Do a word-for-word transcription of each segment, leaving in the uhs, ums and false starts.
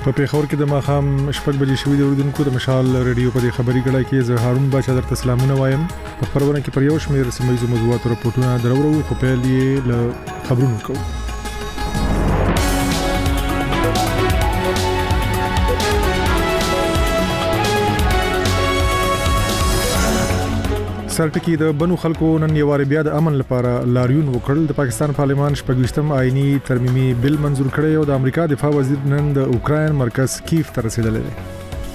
په پیښور کې د ماښام شپږ بجې شوې د اوریدونکو د مشال ریډیو په خبري کړه کې زه هارون بچا درته سلامونه وایم. په خبرونه کې پر یو شمېر سیمایي موضوعات او راپورټونه درورو خو پیل یې له خبرونو کوو. سرټکی د بنو خلکو نن یو وار بیا د امن لپاره لاریون وکړل. د پاکستان پارلمان شپږویشتم آئینی ترمیمي بل منزور کړی او د امریکا دفاع وزیر نن د اوکراین مرکز کیف ته رسیدلی دی.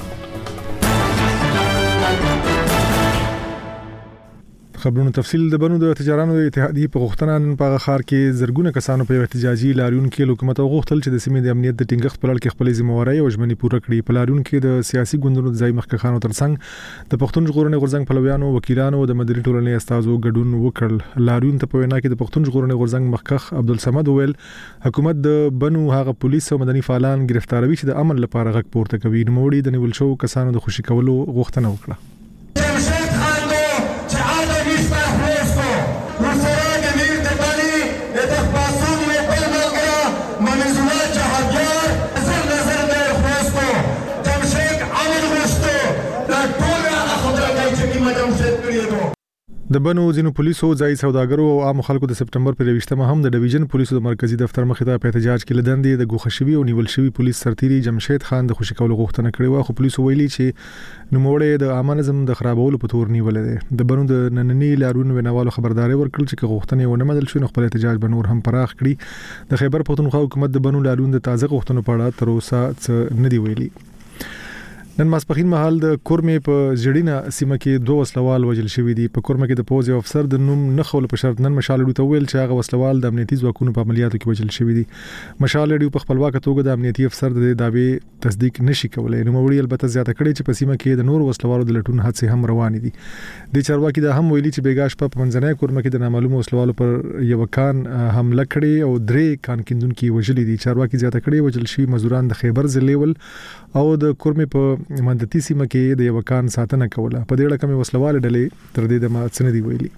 خبرونو تفصیل د بنو د تجارانو د اتحادیې په غوښتنه نن په خار کې زرګونه کسانو په احتجاجي لاریون کې حکومت غوښتل چې د سیمې د امنیت د ټینګښت په لړ کې خپل ذمہواري او ژمنې پوره کړي. په لاریون کې د سیاسي ګوندونو د ځای مخکښانو ترڅنګ د پښتون ژغورنې غورځنګ پلویانو وکیلانو او د مدني ټولنې استازو ګډون وکړ. لاریون ته په وینا کې د پښتون ژغورنې غورځنګ مخکښ عبدالصمد وویل حکومت د بنو هغه پولیس او مدني فعالان گرفتاروي چې د امن لپاره غږ پورته کوي. نوموړي د نیول شو کسانو د خوشي کولو غوښتنه وکړه. د بنو ځینو پولیسو ځای سوداګرو او عام خلکو د سپټمبر پر یوویشتمه هم د ډیویژن پولیسو د مرکزی دفتر مخې ته په احتجاج کې لدندې د ګوښه او نیول شوی پولیس سرتیری جمشید خان د خوشي کولو غوښتنه کړې و. خو پولیسو ویلي چې نوموړی د عامه نظم د خرابولو په تور نیولې دی. د بنو د نننی لاریون ویناوالو خبرداري ورکړل چې غوښتنې ونه منل شي نو خپل احتجاج به نور هم پراخ کړي. د خیبر پښتونخوا حکومت د بنو لاریون د تازه غوښتنو په اړه تر اوسه څه نه دی ویلي. نن ماسپخین مهال د کورمې په ژړینا سیمه کې دوه وسلوال وژل شوي دي. په کورمه کې د پوز یو افسر د نوم نه خول په شرط نن مشال ډیو ته ویل چې هغه وسلوال د امنیتي ځواکونو په عملیاتو کې وژل شوي دي. مشال ډیو په خپلواکه توګه د امنیتي افسر د دعوی تصدیق نشي کولای. نوموړي البته زیاته کړې چې په سیمه کې د نور وسلوالو د لټون هڅې هم روان دي. د چارواکي دا هم ویلي چې بیګاش په منځنۍ کورمه کې د نامعلومو وسلوالو پر یو کان حمله کړې او درې کان کیندونکو وژل دي. چارواکي زیاته کړې وژل شوي مزدوران د خیبر ضلع ول او د کورمې په مندتي سیمه کې د یو کان ساتنه کوله. په دې اړه کومه وسلواله ډلې تر دې د ماڅنه دی ویلي.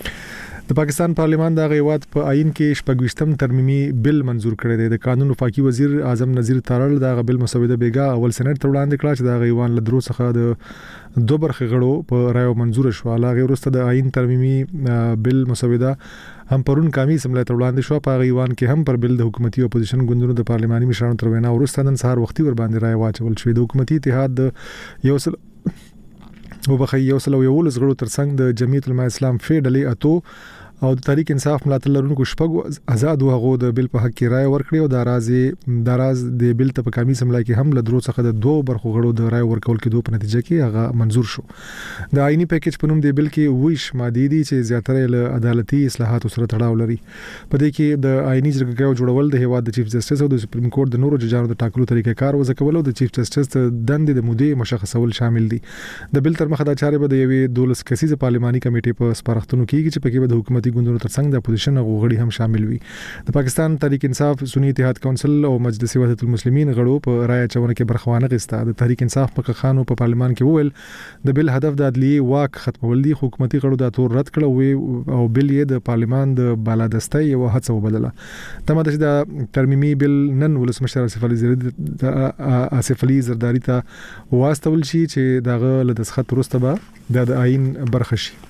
د پاکستان پارلمان د غیوات په آئین کې شپږویشتم ترمیمي بل منزور کړی دی. د قانون وفاقي وزیر اعظم نذیر تارړ د بل مسوده بیګا اول سېنات ته وړاندې کړ چې د غیوان له درو څخه د دوه برخې غړو په رایو منزور شو. هغه وروسته د آئین ترمیمي بل مسوده هم پرون کامی سملای ته وړاندې شو. په غیوان کې هم پر بل د حکومتي اپوزیشن ګوندونو د پارلماني مشرانو تر وینا وروسته نن سهار وختي ور باندې رای واچول شو. د حکومتي اتحاد د یو سل او بخي یو سل او یو لس غړو ترڅنګ د جمعیت العلماء اسلام فیډلې اتو او د تحریک انصاف ملاتړ لرونکو شپږ آزاد هغه د بل په حق کې رائے ورکړي او د راځي د راز د بل ته په کمی سملای کې هم له درو څخه د دوه برخو غړو د رائے ورکول کې دوه په نتیجه کې هغه منزور شو. د آئینی پیکیج په نوم دی بل کې ویش ماده دي چې زیاتره له عدالتي اصلاحاتو سره تړاو لري. په دې کې د آئینی جرګې جوړول د هیواد د چیف جسټس او د سپریم کورټ د نورو ججانو د ټاکلو طریقې کار وځکول او د چیف جسټس د دندې د مودې مشخصول شامل دي. د بل تر مخه د چارې به د یوې دولس کسیزه پارلماني کمیټې په سپارښتنو کې چې پکې به د حکومتي ګوندونو ترڅنګ د اپوزیشن غړي هم شامل وي. د پاکستان تحریک انصاف سنی اتحاد کونسل او مجلس وحدت المسلمین غړو په رائے چونه کې برخه وانه غسته. د تحریک انصاف په خانو په پارلمان کې وویل د بل هدف د عدلیه واک ختمول دي. حکومتي غړو د تور رد کړو او بل یې د پارلمان د بالادستۍ یو هڅه وبدله. تمه ده چې د ترمیمي بل نن ولسمشر آصف علي زرداری آصف علي زرداری ته واستول شي چې دغه له دسخط وروسته به د آئین برخه شي.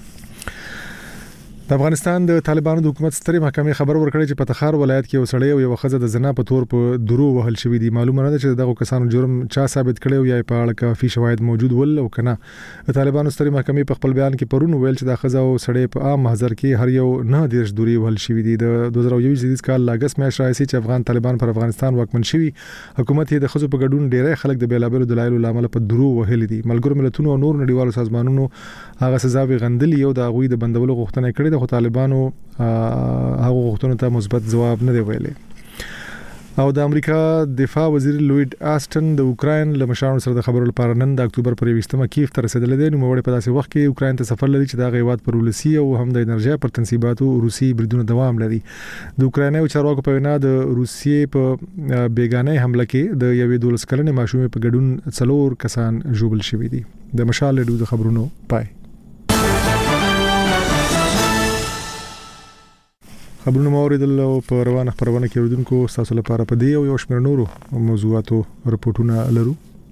د افغانستان د طالبانو د حکومت سترې محکمې خبر ورکړی چې په تخار ولایت کې یو سړی او یو ښځه د زنا په تور په درو وهل شوی دي. معلومه نه ده چې دغه کسانو جرم چا ثابت کړی او یا په اړه کافي شواهد موجود ول او کنه. د طالبانو سترې محکمې په خپل بیان کې پرون ویل چې د ښځه او سړی په عام محضر کې هر یو نه دیرش دوری وهل شوی دي. د دوه زره یو زیږدیز کال لاګس میاشت راځي چې افغان طالبان پر افغانستان واکمن شوی. حکومت یې د ښځو په ګډون ډیری خلک د بیلابلو دلایلو لامل په درو وهل دي. ملګرو ملتونو او نور نړیوالو سازمانونو هغه سزاوي غندلي او د غوي د بندولو غوښتنه کړې ده. خو طالبانو هغه غوښتنو ته مثبت جواب نه دی ویلي. او د امریکا دفاع وزیر لوید آسټن د اوکراین له مشرانو سره د خبرو لپاره نن د اکتوبر پر یوویشتمه کیف ته رسیدلی دی. نو موږ په داسې وخت کې اوکراین ته سفر لري چې د غیوات پر ولسی او هم د انرژي پر تنصیباتو روسي بریدونه دوام لري. د اوکرایني چارواکو په وینا د روسیې په بیګانه حمله کې د یوې دولس کلنې ماشومې په ګډون څلور کسان ژوبل شوي دي. د مشال ډیو د خبرونو پای. خبرونه موریدل او په روانه خبرونه کې ودونکو تاسو لپاره په دی او یو شمېر نورو موضوعاتو رپورټونه لرو.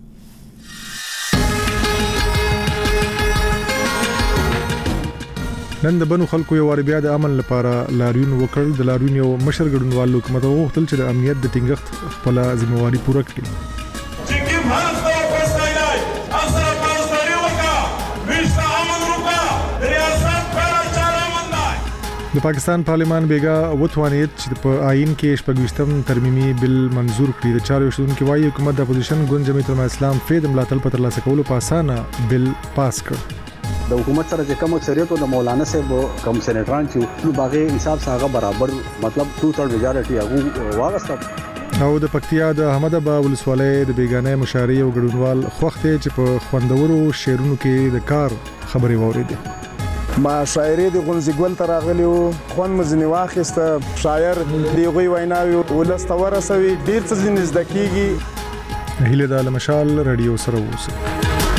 نن د بنو خلکو یو بیا د امن لپاره لاریون وکړ. د لاریون یو مشر ګډونوال حکومت غوښتل چې د امنیت د ټینګښت خپل ځمواري پوره کړي. د پاکستان پارلیمان بیګا وتوانید چې په آئین کې شپږویشتم ترمیمي بل منزور کړي. د چارو شتون کې وايي حکومت د اپوزیشن ګوند جمعیت العلماء اسلام فید ملاتړ په ترلاسه کولو په اسانه بل پاس کړ. د حکومت سره چې کوم اکثریت او د مولانا صاحب کوم سېنیټران چې نو باغې حساب سره برابر مطلب ټو تھرډ میجارټي هغه واغسته. او د پکتیا د احمد ابا ولسوالۍ د بیگانه مشاري او ګډونوال خوخته چې په خوندورو شعرونو کې د کار خبري وریدي. ما شاعري د غنځګل تراغلی او خون مزنی واخسته شاعر دیغوي ویناوي ولستوره سوي ډیر څه زنده کیږي. هیله د مشال رادیو سره ووسه.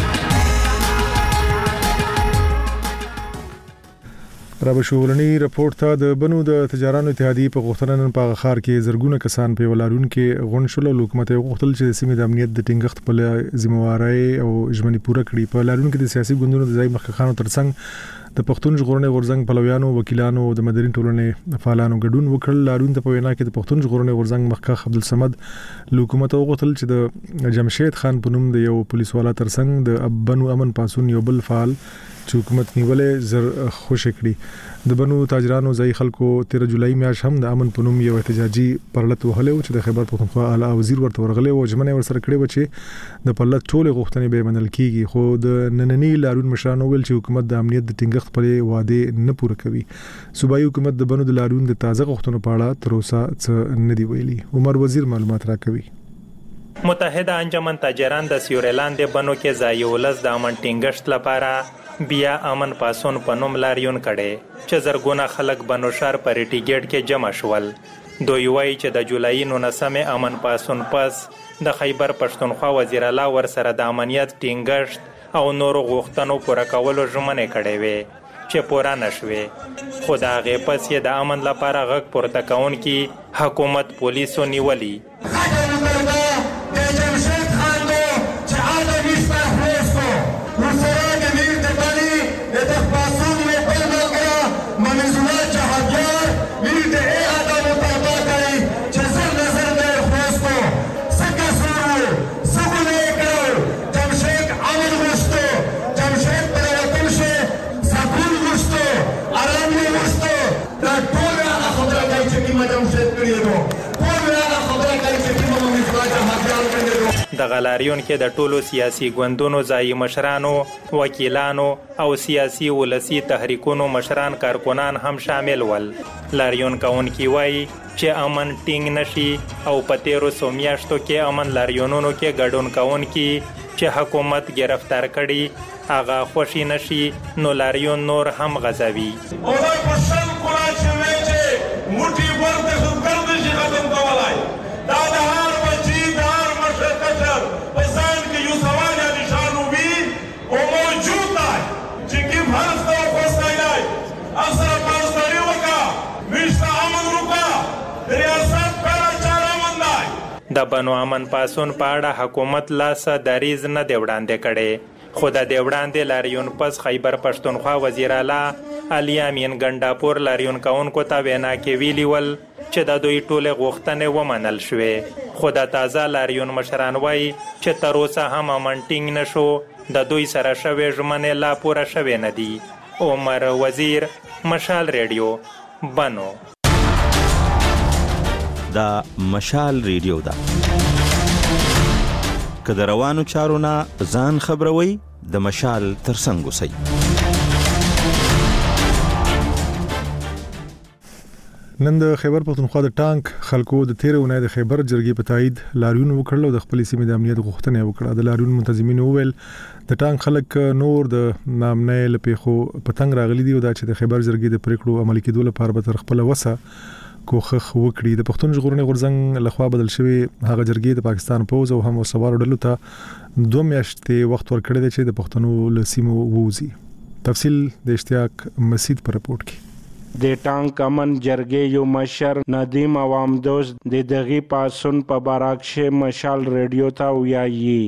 رابشولنی رپورت ته د بنو د تجارانو اتحادیه په غوښتنه نن په خار کې زرګونه کسان په ولارون کې غون شول. حکومت غوښتل چې د سیمې د امنیت د ټینګښت په ذمہواری او ژمنې پوره کړي. په لارون کې د سیاسي ګوندونو د ځای مخکخانو ترڅنګ د پښتون ژغورنې غورځنګ پلویانو وکیلانو د مدني ټولنې فعالانو ګډون وکړ. لارون ته په وینا کې د پښتون ژغورنې غورځنګ مخکخ عبدالصمد حکومت غوښتل چې د جمشید خان په نوم د یو پولیس والا ترڅنګ د بنو امن پاسون یو بل فعال چې حکومت نیولې زر خوش کړي. د بنو تاجرانو ځای خلکو تیر جولای میاشت هم د امن په نوم یو احتجاجي پرلط وهله چې د خیبر پختونخوا اعلی وزیر ورته ورغله او جمنه ورسره کړي و چې د پرلط ټول غوښتنې به منل کیږي. خو د نننی لارون مشرانو ویل چې حکومت د امنیت د ټینګښت پر وعده نه پوره کوي. صوبایي حکومت د بنو د لارون د تازه غوښتنو په اړه تر اوسه څه نه دی ویلي. عمر وزیر معلومات راکوي. متحده انجمن تاجران د سیورلاند بنو کې ځای ولز د امن ټینګښت لپاره بیا امن پاسون په نوم لاریون کړي چې زرګونه خلک بنو شهر پر ټیګټ کې جمع شول. دوی وایي چې د جولای نولسمې امن پاسون پس د خیبر پښتونخوا وزیر اعلی ور سره د امنیت ټینګښت او نورو غوښتنو پوره کولو ژمنې کړې وې چې پوره نشوې. خو د هغې پس یې د امن لپاره غږ پورته کوونکي حکومت پولیسو نیولي. د غلاریون کې د ټولو سیاسي ګوندونو ځای مشرانو، وکیلانو او سیاسي ولسی تحریکونو مشران کارکنان هم شامل ول. لاریون کوونکي وایي چې امن ټینګ نشي او په تیرو څو میاشتو کې امن لاریونونو کې ګډون کوونکي چې حکومت گرفتار کړي هغه خوشي نشي نو لاریون نور هم غځوي. د بنو امن پاسون په اړه حکومت لاس دریز نه دی وړاندې کړي. خو د دې وړاندې لاریون پس خیبر پښتونخوا وزیر اعلی علي امین ګنډاپور لاریون کوونکو ته وینا کې ویلي ول چې د دوی ټولې غوښتنې ومنل شوې. خو د تازه لاریون مشران وایي چې تر اوسه هم امن ټینګ نشو، د دوی سره شوې ژمنې لا پوره شوې نه دي. عمر وزیر، مشال ریډیو، بنو. دا مشال ریډیو ده. که د روانو چارو نه ځان خبروي د مشال ترڅنګ اوسئ. نن د خیبر پختونخوا د ټانک خلکو د تیر اونۍ د خیبر جرګې په تایید لاریون وکړل او د خپل سیمې د امنیت غوښتنه وکړه. د لاریون منتظمین وویل د ټانک خلک نور د نامنې لپیخو پتنګ راغلي دي او دا چې د خیبر جرګې د پریکړو عملي کېدو لپاره به تر خپل وسه کوخخ وکړي. د پښتون ژغورنې غورځنګ لخوا بدل شوی هغه جرګې د پاکستان پوز او هم سوار ډلو ته دوه میاشتې وخت ورکړی دی چې د پښتنو له سیمو ووځي. تفصیل د اشتیاق مسید پر رپورت کې. د ټانک امن جرګې یو مشر ندیم عوام دوست د دغه پاسون په باراکشه مشال رادیو ته ویایي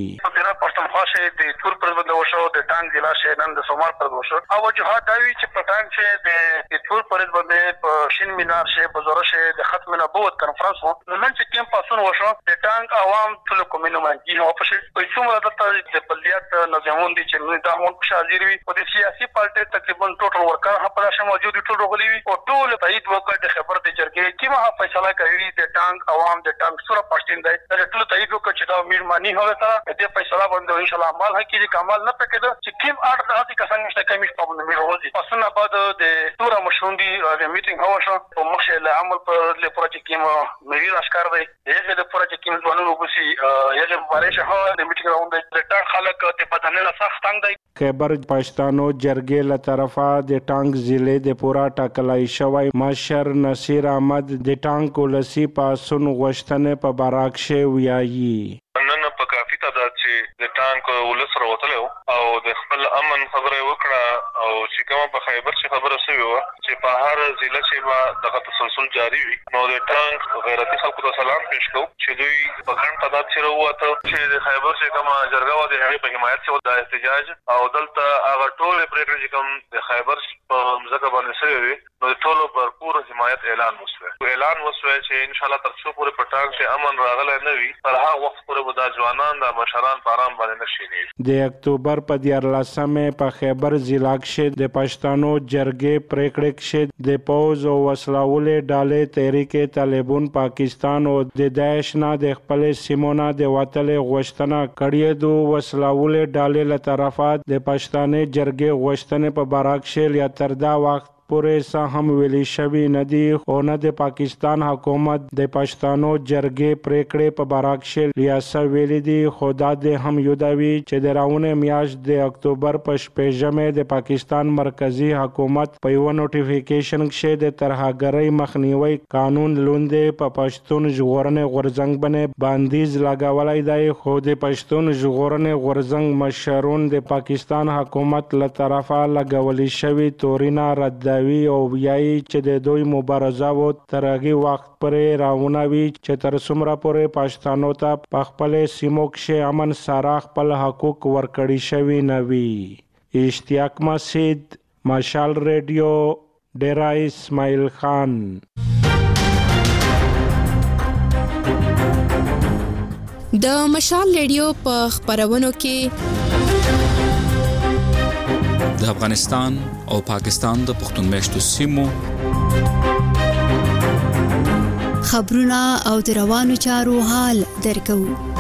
د تور پرځ د وشو د ټانک ضلع شهرن د سومار پرځ وشو او وجوهات داوی چې په ټانک چې د تور پرځ باندې په شین مینار شه په زوره شه د ختم نبوت کانفرنس وو نن چې کیم پاسون وشو د ټانک عوام ټول کومینو باندې نو په شي په څومره د د بلدیات نظامون دي چې د همون په حاضر وي او د سیاسي پارټي تقریبا ټوټل ورکر هم په شمول موجود ټول غلي وي او ټول تایید وکړ د خبر د جرګې کیمه فیصله کوي د ټانک عوام د ټانک سره پښتین دی د ټول تایید وکړ چې دا میرمانی هغه ته د فیصله باندې ان شاء الله عمل هکې د کمال نه پکې چې کیم اړ د هغه کسان نشته کمیش په باندې میروزي پسونه بعد د تور مشوندي د میټینګ هوا شو په مخه له عمل پر له پروژې کیم مری راشکار دی هغه د پروژې کیم ځوانونو وګسي یغه مبارش هوا د میټینګ راوند د ټاک خلک ته بدنه سخت تنگ دی خیبر پښتانو جرګې له طرفه د ټانک ضلع د پورا ټاکلای شوی مشر نصیر احمد د ټانک ولسی پاسون غوښتنه په باراکشه ویایي نن په کافي تعداد چې د ټانک ولسره وتلو او د خپل امن خبره وکړه او چې کومه په خیبر چې خبره شوی و چې په هر ضلع کې به دغه تسلسل جاری وي نو د ټانک غیرتي خلکو ته سلام پېښ کوم چې دوی په ګڼ تعداد سره وته چې د خیبر چې کومه جرګه و د هغې په حمایت کې د احتجاج او دلته هغه ټولې پرېکړې چې کوم د خیبر په ځمکه باندې شوې وي نو د ټولو بھرپور حمایت اعلان وشو اعلان وشو چې ان شاء الله تر څو پورې په ټانک کې امن راغلی نه وي تر هغه وخت پورې به دا ځوانان د مشران په ارام باندې نه شیني د اکتوبر په دیارلسمې په خیبر ضلع کې د پښتنو جرګې پریکړې کې د پوز او وسلواله ډالې تحریک طالبان پاکستان او د داعش نه د خپل سیمونه د وټلې غوښتنه کړې دو وسلواله ډالې له طرفه د پښتنې جرګې غوښتنه په باراکشه یا تر دا وخت پورې څه هم ویلي شوي نه دي او نه د پاکستان حکومت د پښتنو جرګې پریکړې په باراکشه یا څه ویلي دي خو دا د هم یودوي چې د راونې میاشت د اکتوبر په شپږمې د پاکستان مرکزی حکومت په یو نوټیفیکیشن کې د ترهګرۍ مخنیوي قانون لوندې په پښتون ژغورنې غورځنګ باندې بندیز لګولای دی خو د پښتون ژغورنې غورځنګ مشرون د پاکستان حکومت له طرفه لګولې شوی تورینا رد او ویایي چې د دوی مبارزه و تر هغه وخت پورې راونه وي چې تر څومره پورې پښتنو ته په خپل سیمو کې امن سره خپل حقوق ورکړي شوي نه وي اشتیاق مسجد مشال رادیو ډیرا اسماعیل خان د مشال رادیو په خبرونو کې د افغانستان او پاکستان د پښتون میشتو سیمو خبرونه او د روانو چارو حال درکو.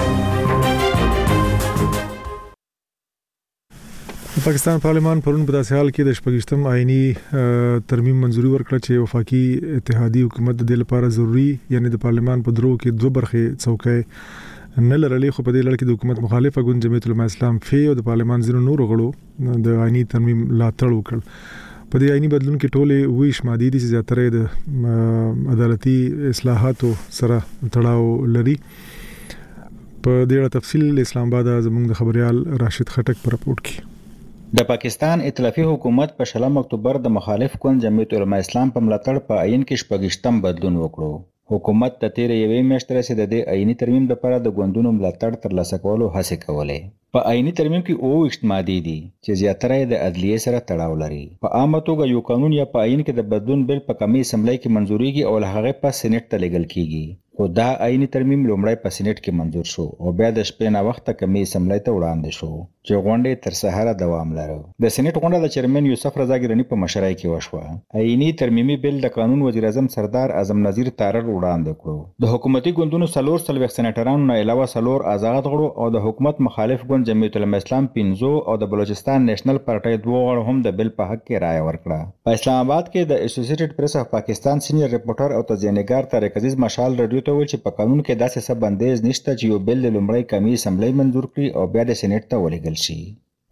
پاکستان پارلمان پرون په داسې حال کې د شپږشتم آئینی ترمیم منځوري ورکړه چې وفاقي اتحادي حکومت د لپاره ضروری یعنی د پارلمان په درو کې دوه برخې څوکۍ نه لرلې خو په دې لړ کې د حکومت مخالفه ګوند جمعیت العلماء اسلام فی او د پارلمان ځینو نورو غړو د آئینی ترمیم ملاتړ وکړ. په دې آئینی بدلون کې ټولې ویش ماده دي چې زیاتره د عدالتي اصلاحاتو سره تړاو لري. په دې اړه تفصیل اسلام آباد زموږ د خبريال راشد خټک پر راپورټ کې د پاکستان ائتلافي حکومت په شلم اکتوبر د مخالف ګوند جمعیت العلماء اسلام په ملاتړ په آئین کې شپږشتم بدلون وکړو. حکومت د تیر یوې میاشتې راځي د دې آئینی ترمیم لپاره د ګوندونو ملاتړ ترلاسه کولو هڅه کولې. په آئینی ترمیم کې اووه ویشت مادې دي چې زیاتره د عدلیې سره تړاو لري. په عامه توګه یو قانون یا په آئین کې د بدلون بل په کمی اسمبلی کې منځوريږي او له هغه په سېنات ته لیږل کیږي. خو دا آئینی ترمیم لومړی په سېنات کې منځور شو او بیا د شپې نه وخته کمی اسمبلی ته وړاندې شو چې غونډه تر سهار دوام لري. د سېنات غونډه د چیرمن یوسف رضا ګرانی په مشرۍ کې وشوه. آئینی ترمیمي بل د قانون وزیر اعظم سردار اعظم نذیر تارړ وړاندې کړو. د حکومتي ګوندونو څلور څلوېښت سېنیټرانو نه علاوه څلور آزاد غړو او د حکومت مخالف ګوند جمعیت العلماء اسلام پنځو او د بلوچستان نېشنل پارټۍ دوه غړو هم د بل په حق کې رائے ورکړه. په اسلام آباد کې د اسوسییټډ پریس اف پاکستان سینیئر ریپورټر او تجزیه‌نګار طارق عزیز مشال رادیو ته ویل چې په قانون کې داسې څه بندیز نشته چې یو بل لومړی کمی اسمبلی منظور کړي او بیا د سېنات ته ولېږل شي.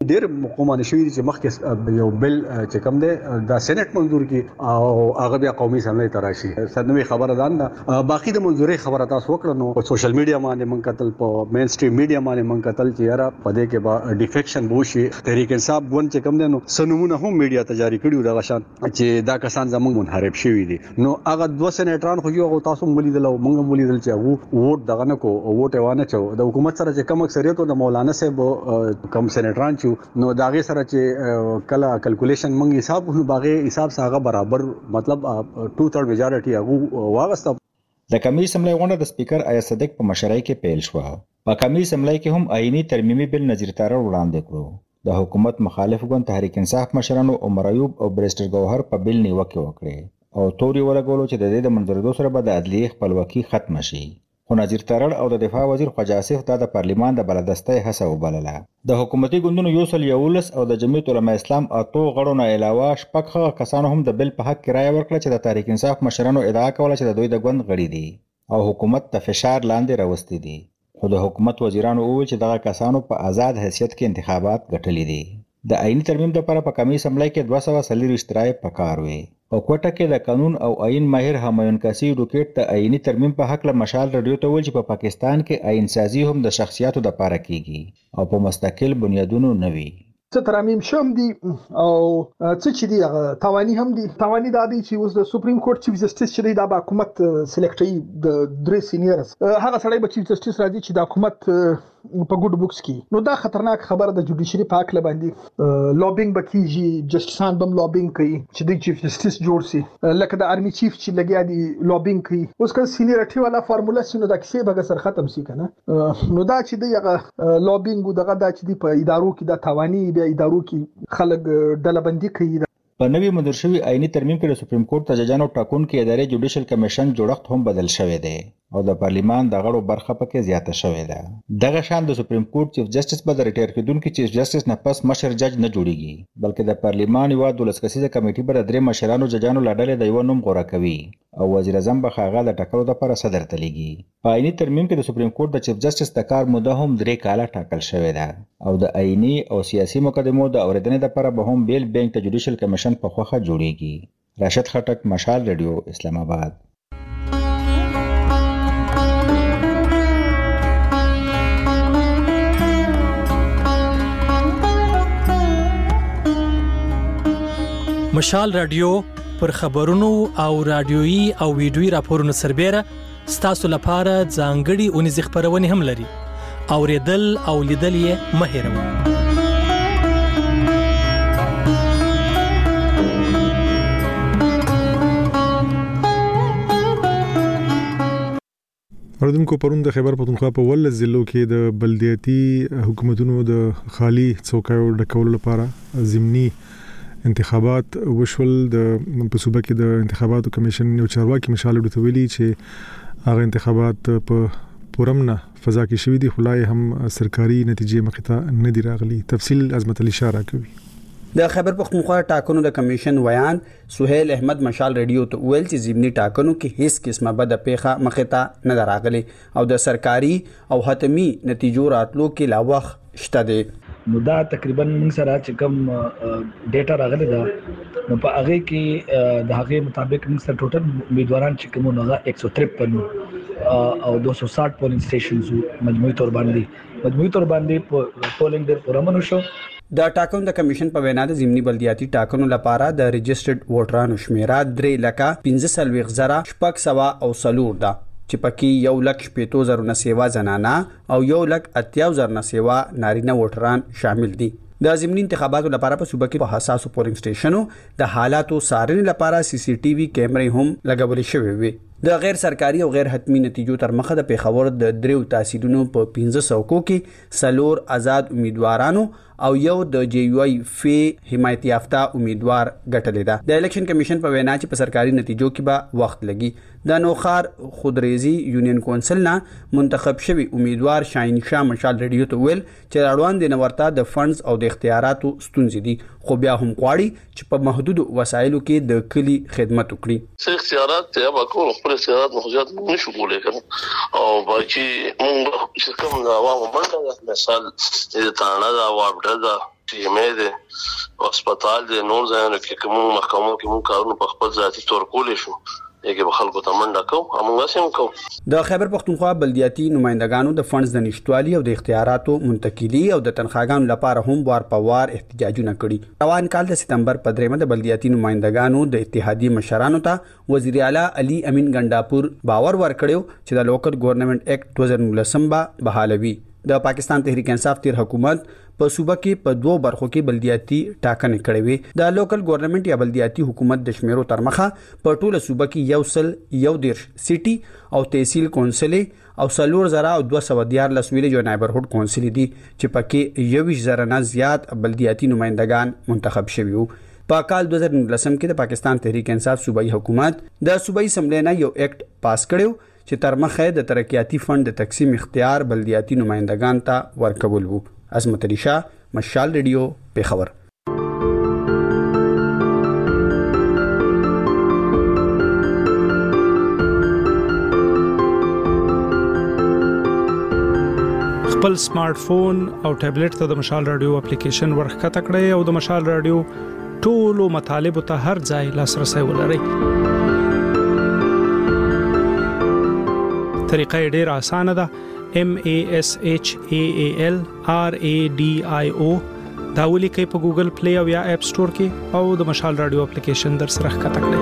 ډېر مقومانه شوی چې مخکې یو بل چې کوم دی د سېنات منظور کی او هغه بیا قومي اسمبلی ته راشي سنوي خبره ده باقي د منظوري خبره تاسو وکړه نو په سوشل میډیا باندې مونږ کتل په مین سټریم میډیا باندې مونږ کتل چې یاره په دې کې به ډیفیکشن وشي تحریک انصاف ګوند چې کوم دی نو سنمونه هم میډیا ته جاری کړیو دغه شان چې دا کسان زموږ منحرف شوي دي نو هغه دوه سېنیټران خو یو تاسو ولیدل او موږ ولیدل چې هغه ووټ دغه نه کو ووټ وانه چو د حکومت سره چې کم اکثریت د مولانا صاحب کم سېنیټران چې نو داغه سره چې کله کیلکولیشن موږ حساب نو باغه حساب سره برابر مطلب ټو تھرډ میجارټي هغه واغسته د قومي اسمبلی غونډه د سپیکر آیا صدیق په مشرۍ کې پیل شوه. په قومي اسمبلی کې هم آئینی ترمیمي بل نظیر تارړ وړاندې کړو. د حکومت مخالف ګوند تحریک انصاف مشرانو عمر ایوب او بریسټر ګوهر په بل نیوکه وکړه او توري ولګولو چې د دې د منځورېدو سره به د عدلیې خپلواکي ختم شي. خو نظیر تارړ او د دفاع وزیر خواجه آصف دا د پارلیمان د بلدستۍ هڅه وبلله. د حکومتي ګوندونو یو سل یولس او د جمعیت علماء اسلام اتو غړو نه علاوه شپږ هغه کسانو هم د بل په حق کې رایه ورکړه چې د تحریک انصاف مشرانو ادعا کوله چې د دوی د ګوند غړي دي او حکومت ته فشار لاندې راوستي دي. خو د حکومت وزیرانو وویل چې دغه کسانو په آزاد حیثیت کې انتخابات ګټلي دي. د آئینی ترمیم لپاره په قومي اسمبلی کې دوه سوه څلوېښت رایې پکار وې. په کوټه کې د قانون او آئین ماهر همایون کاسي ډوکیټ د آئینی ترمیم په حق له مشال رادیو ته وویل چې په پاکستان کې آئین سازي هم د شخصیاتو لپاره کیږي او په مستقل بنیادونو نه وي. څه ترامیم شوم دي او څه چې دي هغه تاواني هم دي. تاواني دا دی چې اوس د سپریم کورټ چیف جسټس چې دی دا به حکومت سلیکټوي د درې سینیرز هغه سړی به چیف جسټس راځي چې د حکومت په ګډ بوکس کې نو دا خطرناک خبره د جوډیشري په حق باندې لوبینګ به کیږي جسټسان بم لوبینګ کوي چې د چیف جسټس جوړ سي لکه د آرمي چیف چې لګیا دی لوبینګ کوي اوس که سینیرټي والا فارمولا سينو د کیسه به سر ختم سي کنه نو دا چې دی هغه لوبینګ دغه دا چې دی په ادارو کې د توانی بیا ادارو کې خلک ډلبندي کوي. په نوي منظور شوي آئینی ترمیم کې د سپریم کورټ د ججانو ټاکونکي ادارې جوډیشل کمیشن جوړښت هم بدل شوی دی او د پارلیمان د غړو برخه پکې زیاته شوې ده. دغه شان د سپریم کورټ چیف جسټس به د ریټایر کېدونکي چیف جسټس نه پس مشر جج نه جوړیږي بلکې د پارلیمان یوه دولس کسیزه کمیټې به د درې مشرانو ججانو له ډلې د یوه نوم غوره کوي او وزیر اعظم به هغه د ټاکلو دپاره صدر ته لیږي. په آئیني ترمیم کې د سپریم کورټ د چیف جسټس د کار موده هم درې کاله ټاکل شوې ده او د آئیني او سیاسي مقدمو د اورېدنې دپاره به هم بیل بینک د جوډیشل کمیشن په خوښه جوړیږي. راشد خټک، مشال ریډیو، اسلام آباد. مشال رادیو پر خبرونو او رادیويي او ویډیويي راپورونو سربېره ستاسو لپاره ځانګړي اونیزې خپرونې هم لري. اوریدل او لیدل یې مه هېروئ. اوریدونکو پرون د خیبر پښتونخوا په ولس ضلعو کې د بلدیاتي حکومتونو د خالی څوکیو ډکولو لپاره ضمني انتخابات وشول. د په صوبه کې د انتخاباتو کمیشن یو چارواکي مشال ډوتویلی چې هغه انتخابات په پورمنه فضا کې شوي دي خو لا هم سرکاري نتیجې مخې ته نه دي راغلي. تفصیل عظمت علي اشاره کوي. د خیبر پښتونخوا ټاکنو د کمیشن ویان سہیل احمد مشال ریډیو ته ویل چې ضمني ټاکنو کې هیڅ قسمه بده پیښه مخې ته نه راغلي او د سرکاري او حتمی نتیجو راتلو کې لا وخت شته دی. نو دا تقریبا موږ سره چې کوم ډیټا راغلی دا نو په هغه کې د هغه مطابق موږ سره ټوټل امیدواران چې کوم نو ایک سو ترپن او دو سو ساٹھ پولینګ سټیشنز مجموعي تور باندې مجموعي تور باندې پولینګ ډېر پرامن شو. د ټاکنو د کمیشن په وینا د ضمني بلدیاتي ټاکنو لپاره د رجسټرډ ووټرانو شمیره درې لکه پنځه څلوېښت زره شپږ سوه او څلور ده چې پکې یو لک شپېتو زرو نه سیوا زنانه او یو لک اتیاو زرو نه سیوا نارینه ووټران شامل دي. د ضمني انتخاباتو لپاره په صوبه کې په حساسو پولینګ سټیشنونو د حالاتو څارنې لپاره سی سی ټي وي کیمرې هم لګولې شوې وي. د غیر سرکاري او غیر حتمی نتیجو تر مخه د پیښور د دریو تحصیلونو په پنځه سوکو کې څلور آزاد امیدوارانو او یو د جی یو ای فی حمایت یافته امیدوار ګټلې ده. د الیکشن کمیشن په وینا چې په سرکاري نتیجو کې به وخت لګي. د نوخار خودریزي یونین کونسل نه منتخب شوی امیدوار شاهین شاه مشال ریډیو ته ویل چې اړوند د نورتا د فندز او د اختیاراتو ستونزې دي خو بیا هم غواړي چې په محدود وسایلو کې د کلی خدمت وکړي. څه اختیارات ته به کوم خپل اختیارات مخزیات نشو کولای کنه او باقي موږ چې کوم د عوامو باندې مثال د تاړه دا وابډه دا چې د هسپتال د نور ځایونو کې کوم محکمو کې مونږ کارونه په خپل ذاتي تور کولې شو یګه به خلکو ته منډه کوو همغه سم کوو د خیبر پختونخوا بلدیاتي نمائندګانو د فنډز د نشټوالي او د اختیاراتو منتقلي او د تنخواګانو لپاره هم وار په وار احتجاجونه کړي روان کال د سپتمبر په دریمه د بلدیاتي نمائندګانو د اتحادیې مشرانو ته وزیر اعلی علي امین ګنڈاپور باور ورکړیو چې د لوکل ګورنمنت ایکټ دوه هزار نولس به بحالوي د پاکستان تحریک انصاف تیر حکومت په صوبه کې په دوه برخو کې بلدیاتي ټاکنې کړې وې د لوکل ګورنمنت یا بلدیاتي حکومت د شمیرو تر مخه په ټوله صوبه کې یو سل یو دیرش سیټي او تحصیل کونسلې او څلور زره او دوه سوه دیارلس ویلیج او نایبرهوډ کونسلې دي چې پکې یوویشت زره نه زیات بلدیاتي نمائندګان منتخب شوي وو په کال دوه هزار نولس کې د پاکستان تحریک انصاف صوبایي حکومت د صوبایي اسمبلی نه یو ایکټ پاس کړو چې تر مخه د ترقیاتي فند د تقسیم اختیار بلدیاتي نمائندګان ته ورکول وو عظمت علي شاه مشال ریډیو پیښور خپل سمارټ فون او ټابلیټ ته د مشال رادیو اپلیکیشن ورخکته کړئ او د مشال رادیو ټولو مطالبه ته هر ځای لاسرسي ولرئ. طریقه ډیره اسانه ده. M A S H A A L R A D I O دا ولیکئ په ګوګل پلی او یا اپ سٹور کې او د مشال رادیو اپلیکیشن در سره ښکته کړئ.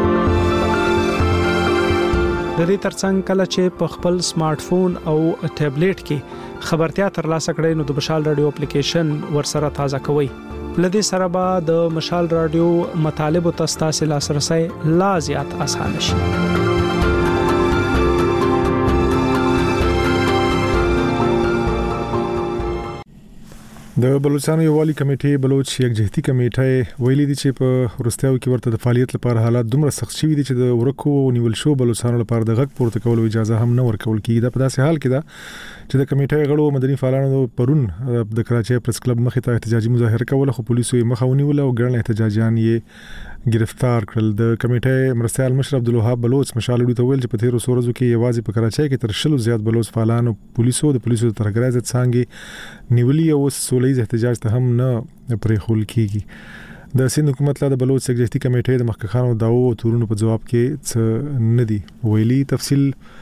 د دې ترڅنګ کله چې په خپل سمارټ فون او ټابلیټ کې خبرتیا ترلاسه کړئ نو د مشال رادیو اپلیکیشن ورسره تازه کوئ. لدې سره به د مشال رادیو مطالب او تاسو لاسرسي لا زیات آسان شي. د بلوچستان یووالي کمیټې بلوچ یکجهتي کمیټه ویلي دي چې په ورستیاو کې ورته د فعالیت لپاره حالات دومره سخت شوي دي چې د ورکو او نیول شو بلوچستان لپاره د غږ پورته کولو اجازه هم نه ورکول کیږي. دا په داسې حال کې ده چې د کمیټې غړو مدني فعالانو پرون د کراچۍ پریس کلب مخې ته احتجاجي مظاهره کوله خو پولیسو یې مخه ونیوله او ګڼ احتجاجیان یې گرفتار کړل. د کمیټې مرستیال مشر عبدالوهاب بلوچ مشال ډیو ته ویل چې په تیرو ورځو کې یوازې په کراچۍ کې تر شلو زیات بلوچ فعالانو پولیسو د پولیسو د ترګرایز څنګه نیولي او سولېز احتجاج ته هم نه پرېښول کیږي. د سند حکومت لا د بلوچ یکجهتي کمیټې د مخکخانو داو او تورونو په جواب کې څه نه دي ویلي. تفصیل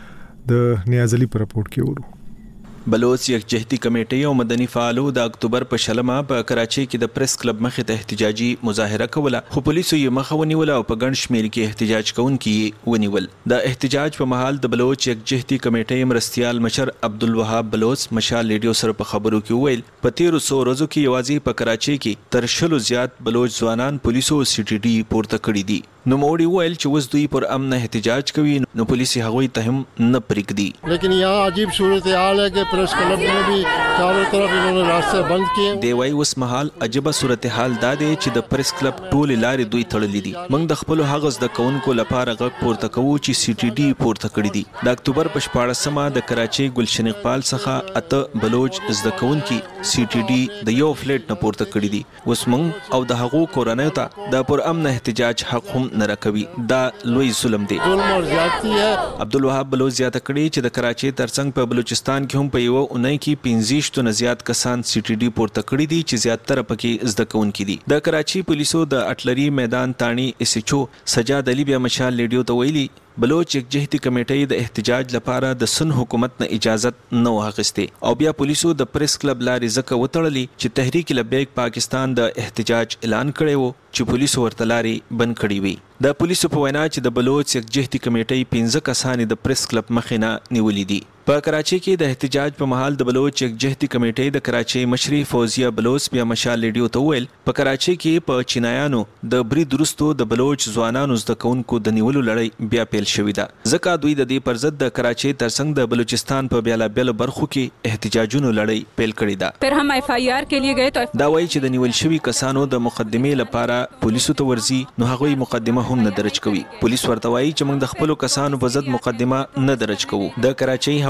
د نیاز علي په راپورټ کې ورو. بلوچ یکجهتي کمیټې او مدني فعالو د اکتوبر په شلمه په کراچۍ کې د پریس کلب مخې ته احتجاجي مظاهره کوله خو پولیسو یې مخه ونیوله او په ګڼ شمېر کې احتجاج کوونکي یې ونیول. د احتجاج په مهال د بلوچ یکجهتي کمیټې مرستیال مشر عبدالوهاب بلوچ مشال ریډیو سره په خبرو کې ویل په تیرو څو ورځو کې یوازې په کراچۍ کې تر شلو زیات بلوچ ځوانان پولیسو سی ټي ډي پورته کړي دي. نو موړي ویل چې وس دوی پر امن احتجاج کوي نو پولیس هغوی ته هم نه پرېږدي. لیکن یہاں عجیب صورتحال ہے کہ پریس کلب میں بھی چاروں طرف انہوں نے راستے بند کیے. دی وای وس مهال عجیب صورتحال دا دی چې د پریس کلب ټول لارې دوی تړلې دي. موږ د خپل هغه د کونکو لپاره غږ پورته کوو چې سی ټي ډي پورته کړي دي. د اکتوبر په شپاړسمه د کراچۍ ګلشن اقبال څخه اته بلوچ زده کونکي سی ټي ډي د یو فلیټ نه پورته کړي دي. وس موږ او د هغو کورنۍ ته د پر امن احتجاج حق هم نه راکوي. دا لوی ظلم دی. عبدالوهاب بلوچ زیاته کړي چې د کراچۍ ترڅنګ په بلوچستان کې هم په یو اونۍ کې پنځه شتونه زیات کسان سی ټي ډي پورته کړي دي چې زیاتره پکې زده کوونکي دي. د کراچۍ پولیسو د اټلري میدان تانی اس ایچ او سجاد علي بیا مشال ریډیو ته ویلي بلوچ یکجهتي کمیټې د احتجاج لپاره د سن حکومت نه اجازت نه واغسته او بیا پولیسو د پریس کلب لارې زکه وتړلې چې تحریک لبیک پاکستان د احتجاج اعلان کړی وو چې پولیسو ورته لارې بند کړی وي. د پولیسو په وینا چې د بلوچ یکجهتي کمیټې پنځه کسان د پریس کلب مخې نه نیولې دي. په کراچۍ کې د احتجاج په مهال د بلوچ یکجهتي کمیټې د کراچۍ مشري فوزیه بلوچ بیا مشال ریډیو ته ویل په کراچۍ کې په چینایانو د برید وروسته د بلوچ ځوانانو زده کوونکو د نیولو لړۍ بیا پیل شوې ده. ځکه دوی د دې پر ضد د کراچۍ ترڅنګ د بلوچستان په بیلابیلو برخو کې احتجاجونو لړۍ پیل کړې ده. پھر هم ایف آئی آر کې لیے گئے تو دا وایي چې د نیول شوي کسانو د مقدمې لپاره پولیسو ته ورځي نو هغوی مقدمه هم نه درج کوي. پولیس ورته وایي چې موږ د خپلو کسانو په ضد مقدمه نه درج کوو. د کراچۍ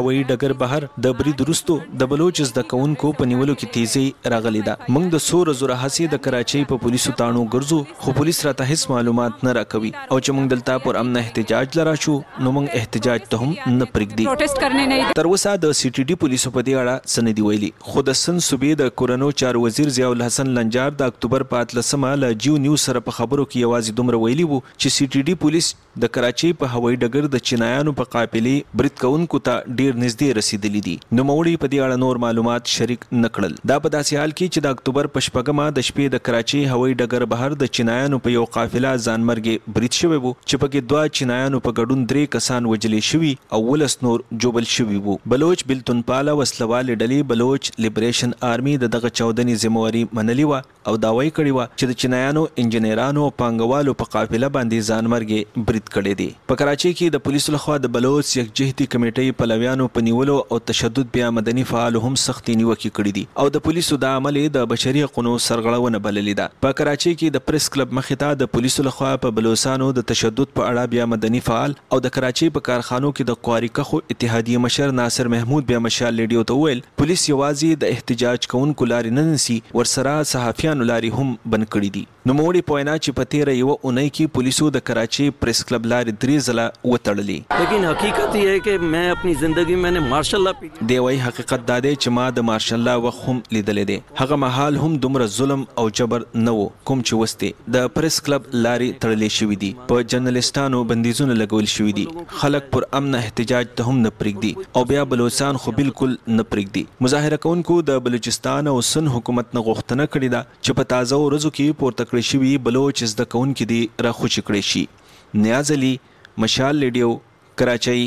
هوایي ډګر بهر د برید وروسته د بلوچ زده کوونکو په نیولو کې تیزی راغلی ده. موږ د سور زوره هسي د کراچۍ په پولیسو تانو ګرځو خو پولیس راته هیڅ معلومات نه راکوي او چې موږ دلته پر امن احتجاج لرا شو نو موږ احتجاج ته هم نه پرېږدي. پروټیسټ کرنے نه تر اوسه د سی ټي ډي پولیسو په دې اړه سندې ویلي خو د سن صوبې د کورونو چارو وزیر ضیاء الحسن لنجار د اکتوبر په اتلسمه له جیو نیوز سره په خبرو کې یوازې دومره ویلي وو چې سی ټي ډي پولیس د کراچۍ په هوایي ډګر د چینایانو په قافلې برید کوونکو ته ډیر نږدې رسیدلی دي. نوموړي په دې اړه نور معلومات شریک نکړل. دا په داسې حال کې چې د اکتوبر په شپږمه د شپې د کراچۍ هوایي ډګر بهر د چینایانو په یو قافله ځانمرګي برید شوی وو چې پکې دوه چینایانو په ګډون درې کسان وجلې شوي او ولس نور جوبل شوي وو. بلوچ بلتون پاله وسلوال ډلې بلوچ لیبریشن آرمي د دغه چودنې ذمہواری منلې و او داوی کړی و چې د چینایانو انجنیرانو او پانګوالو په قافله باندې ځانمرګي برید کړی دی. په کراچۍ کې د پولیسو لخوا د بلوچ یکجهتي کمیټې پلویانو په نیولو او تشدد بیا مدني فعال هم سختي نیوکې کړې دي او د پولیسو د عمل د بشري حقوقو سرغړونه بللې ده. په کراچۍ کې د پریس کلب مخې ته د پولیسو لخوا په بلوچستانو د تشدد په اړه بیا مدني فعال او د کراچۍ په کارخانو کې د قواریکخو اتحادیه مشر ناصر محمود بیا مشال لیډیو ته ویل پولیس یوازې د احتجاج کوونکو لارې نه نسی ورسره صحافیانو لارې هم بند کړې دي. نوموړي په وینا چې په تیره یوه اونۍ کې پولیسو د کراچۍ پریس کلب لارې درې ځله وتړلې. لیکن حقیقت یہ ہے کہ میں اپنی زندگی میں نے مارشل لا پی دی وایي حقیقت دا دی چې ما د مارشل لا وخت هم لیدلې دی. هغه مهال هم دومره ظلم او جبر نه و کوم چې وسته د پریس کلب لارې تړلې شوې دي. په جرنالستانو بندیزونه لګول شوې دي. خلک پر امن احتجاج ته هم نه پرېږدي او بیا بلوچستان خو بالکل نه پرېږدي. مظاهره کوونکو د بلوچستان او سن حکومت نه غوښتنه کړې ده چې په تازه ورځو کې پورته کړی شوي بلوچ زده کوونکي دي راخوشي کړی شي. نیاز علي مشال لیډیو کراچۍ.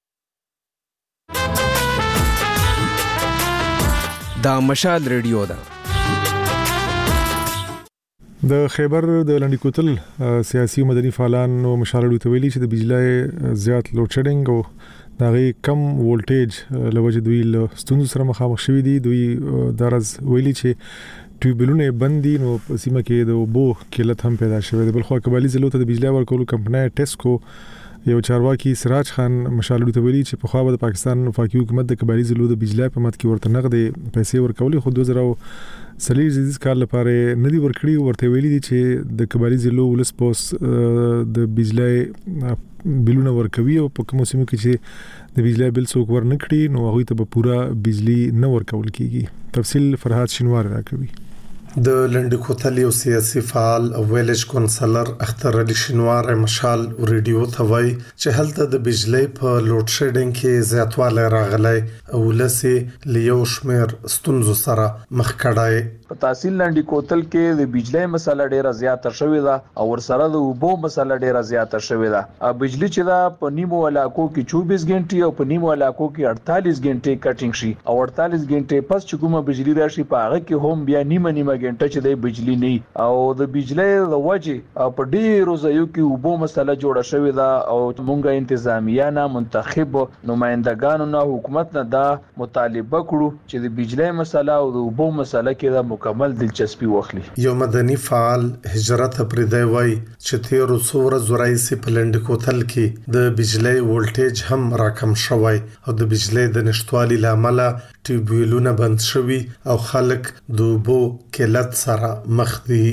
دا مشال ریډیو ده. د خیبر د لنډی کوتل سیاسي مدني فعالانو مشال لیډیو ته ویلي چې د بجلی زیات لوډ شیډینګ او دغه کم وولټیج لوجه دوی له ستونزو سره مخامخ شوي دي. دوی درز ویلي چې ټیوبلونه بندي نو په سیمه کې د اوبو قلت هم پیدا شوی دی. بل خو قبایلی ضلعو ته د بجلی ورکولو کمپنۍ ټیسکو یو چارواکي سراج خان مشالو ته ویلي چې په خوا د پاکستان وفاقي حکومت د قبایلی ضلعو د بجلی په مت کې ورته نغدې پیسې ورکولې خو دوه زره سلیز زیز کال لپاره ندی ورکړي. ورته ویلي دي چې د قبایلی ضلعو ولس پوس د بجلی بلونه ورکوي او په کوم سیمه کې چې د بجلی بل څوک ورنکړي نو هغه ته به پورا بجلی نه ورکول کیږي. تفصیل فرهاد شینوار راکوي. د لنډی کوتل یو سیاسي فعال او ویلج کونسلر اختر علي شینوار مشال ریډیو ته وایي چې هلته د بجلی په لوډ شیډینګ کې زیاتوالی راغلی او لسې له یو شمېر ستونزو سره مخ کړی. په تحصیل لنډی کوتل کې د بجلی مسله ډیره زیاته شوې ده او ورسره د اوبو مسله ډیره زیاته شوې ده. بجلی چې دا په نیمو علاقو کې چوبیس غنټې او په نیمو علاقو کې اړتالیس غنټې کټینګ شي او اړتالیس غنټې پس چې کومه بجلی راشي په هغه کې هم بیا نیمه نیمه غنټه چې د بجلی نه او د بجلی د وجه په ډیرو ځایو کې اوبو مسله جوړه شوې ده او مونږه انتظامیه نه منتخب نمائندگانو نه حکومت نه دا مطالبه کړو چې د بجلی مسله او د اوبو مسله کې د مکمل دلچسپي واخلي. یو مدني فعال هجرت پردی وای چې تیرو څو ورځې راځي په لنډی کوتل کې د بجلی وولټیج هم راکم شوی او د بجلی د نشټوالي لامل ټیوبویلونه بند شوي او خلک د اوبو قلت سره مخ دي.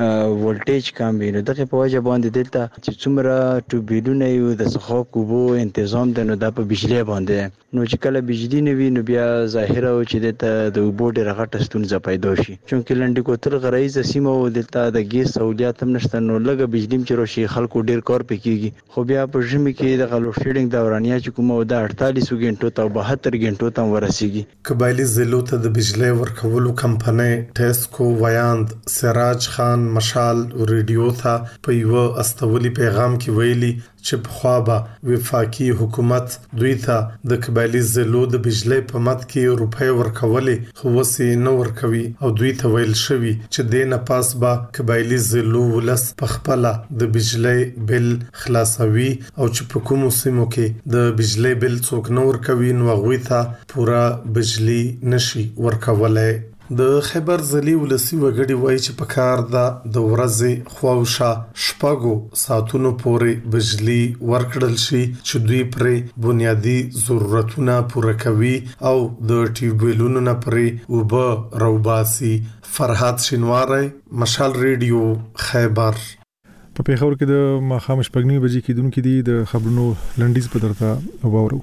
ولټیج کم وي نو دغه په وجه باندې دلته چې څومره ټوبیلونه یو د څښاک اوبو تنظیم د نو د په بجلی باندې نو چې کله بجلی نه وي نو بیا ظاهره او چې دلته د اوبو ډېره غټه ستونزه پیدا شي چونکې لنډی کوتل غرایزه سیمه او دلته د ګیس سہولیات هم نشته نو لږه بجلی چې راشي خلکو ډېر کار پکېږي خو بیا په ژمي کې د لوډ شیډینګ دورانیه چې کومه د اړتالیس غنټو ته بهتر غنټو ته ورسیږي. قبایلی ضلعو ته د بجلی ورکولو کمپنۍ ټیسکو ویاند سراج خان مشال ریډیو ته په یو استولی پیغام کې ویلي چې په خوا به وفاقي حکومت دوی ته د قبایلی ضلعو د بجلی په مت کې روپۍ ورکولې خو وسې نه ورکوي او دوی ته ویل شوي چې دې نه پاس به قبایلی ضلعو ولس په خپله د بجلی بل خلاصوي او چې په کومو سیمو کې د بجلی بل څوک نه ورکوي نو هغوی ته پوره بجلی نشي ورکولی. د خیبر ځلي ولسی وګړي وایي چې په کار د د ورځې خواوشا شپږو ساعتونو پورې بجلی ورکړل شي چې دوی پرې بنیادی ضرورتونه پوره کوي او د ټیوبویلونو نه پرې وبه روباسي. فرحات شینواری، مشال ریډیو، خیبر. په پیښور کې د ماښام شپږ نیمې بجې کېدونکې دي د خبرونو لنډیز په درته واورو.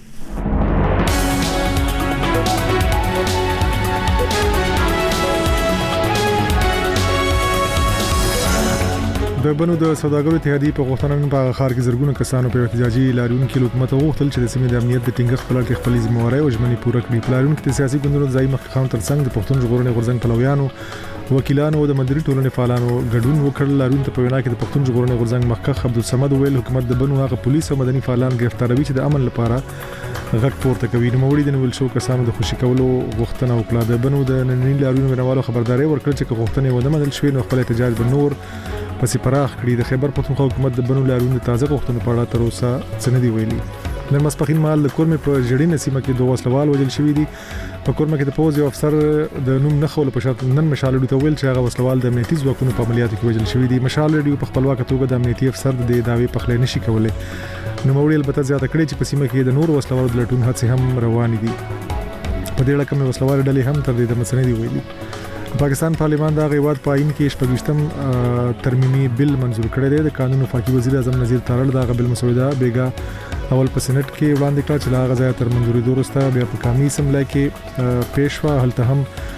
د بنو د سوداګرو اتحادیې په غوښتنه نن په ښار کې زرګونه کسانو په احتجاجي لاریون کې حکومت غوښتل چې د سیمې د امنیت د ټینګښت په لړ کې خپلې ذمہوارۍ او ژمنې پوره کړي. په لاریون کې د سیاسي ګوندونو ځایي مخکښانو ترڅنګ د پښتون ژغورنې غورځنګ پلویانو، وکیلانو او د مدني ټولنې فعالانو ګډون وکړ. لاریون ته په وینا کې د پښتون ژغورنې غورځنګ مخکښ عبدالصمد ویل حکومت د بنو هغه پولیس او مدني فعالان گرفتاروي چې د امن لپاره غږ پورته کوي. نوموړي د نیول شو کسانو د خوشي کولو غوښتنه وکړه. د بنو د ننني لاریون مینوالو خبرداري ورکړه چې غوښتنې ونه منل شوې نو خپل احتجاج به نور پسې پراخ کړي. د خیبر پښتونخوا حکومت د بنو لاریون د تازه غوښتنو په اړه تر اوسه څه نه دي ویلي. نن ماسپښین مهال د کورمې په ژړینه سیمه کې دوه وسلوال وژل شوي دي. په کورمه کې د پوځ یو افسر د نوم نه خولو په شرط نن مشال ریډیو ته ویل چې هغه وسلوال د امنیتي ځواکونو په عملیاتو کې وژل شوي دي. مشال ریډیو په خپلواکه توګه د امنیتي افسر د دعوی پخلی نشي کولی. نوموړي البته زیاته کړې چې په سیمه کې د نور وسلوالو د لټون هڅې هم روانې دي. په دې اړه کومې وسلوالې ډلې هم تر دې دمه څه نه دي ویلي. پاکستان پارلیمان د هیواد په آئین کې شپږویشتم ترمیمي بل منظور کړی دی. د قانون وفاقي وزیر اعظم نذیر تارړ د هغه بل مسوده بیګا اول په سېنات کې وړاندې کړه چې لا غزا تر منځوري وروسته بیا په قانوني اسمبلی کې پیښ شوه. هلته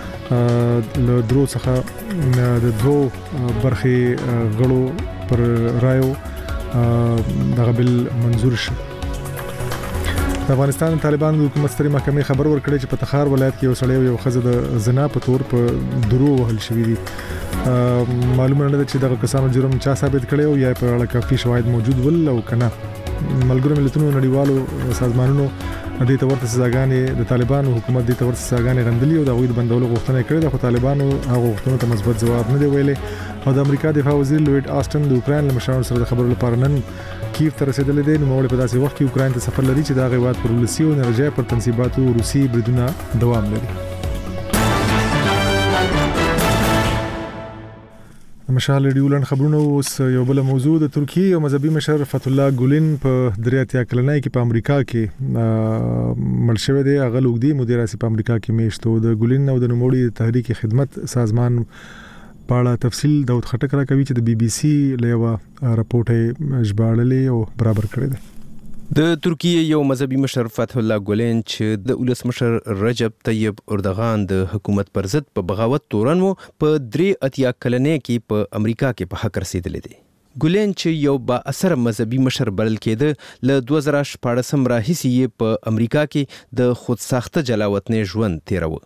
هم له درو څخه د دوه برخې غړو پر رایو دغه بل منظور شو. د افغانستان طالبان د حکومت سترې محکمې خبر ورکړی چې په تخار ولایت کې یو سړی او یو ښځه د زنا په تور په درو وهل شوي دي. معلومه نه ده چې دغه کسانو جرم چا ثابت کړی او یا په اړه کافي شواهد موجود ول او کنه. ملګرو ملتونو نړیوالو سازمانونو دې ته ورته سزاګانې د طالبانو حکومت دې ته ورته سزاګانې غندلي او د هغوی د بندولو غوښتنه یې کړې ده، خو طالبانو هغه غوښتنو ته مثبت ځواب نه دی ویلی. او د امریکا دفاع وزیر لوید آسټن د اوکراین له مشرانو سره د خبرو لپاره نن کیف ته رسیدلی دی. نوموړی په داسې وخت کې اوکراین ته سفر لري چې د هغه هېواد پر ولسي او نرجای پر تنصیباتو روسي بریدونه دوام لري. مشال ریډیو لن خبرونه اوس یو بل موضوع. د ترکیه یو مذهبي مشر فتح الله ګولن په درې اتیا کلنۍ کې په امریکا کې مړ شوی دی. هغه لوګدي مدیر اسی په امریکا کې میشتو. د ګولن او د نوموړي تحریک خدمت سازمان په اړه تفصیل داود خټک راکوي چې د بي بي سي له یو راپورټ یې ژباړلی او برابر کړی دی. د ترکیه یو مذهبي مشر فتح الله ګولن چې د ولسمشر رجب طیب اردوغان د حکومت پر ضد په بغاوت تورن وو په درې اتیا کلنۍ کې په امریکا کې په حق رسیدلی دی. ګولن چې یو با اثر مذهبي مشر بلل کېده له دوه زره شپاړسم راهیسې یې په امریکا کې د خودساخته جلاوطنۍ ژوند تیروه.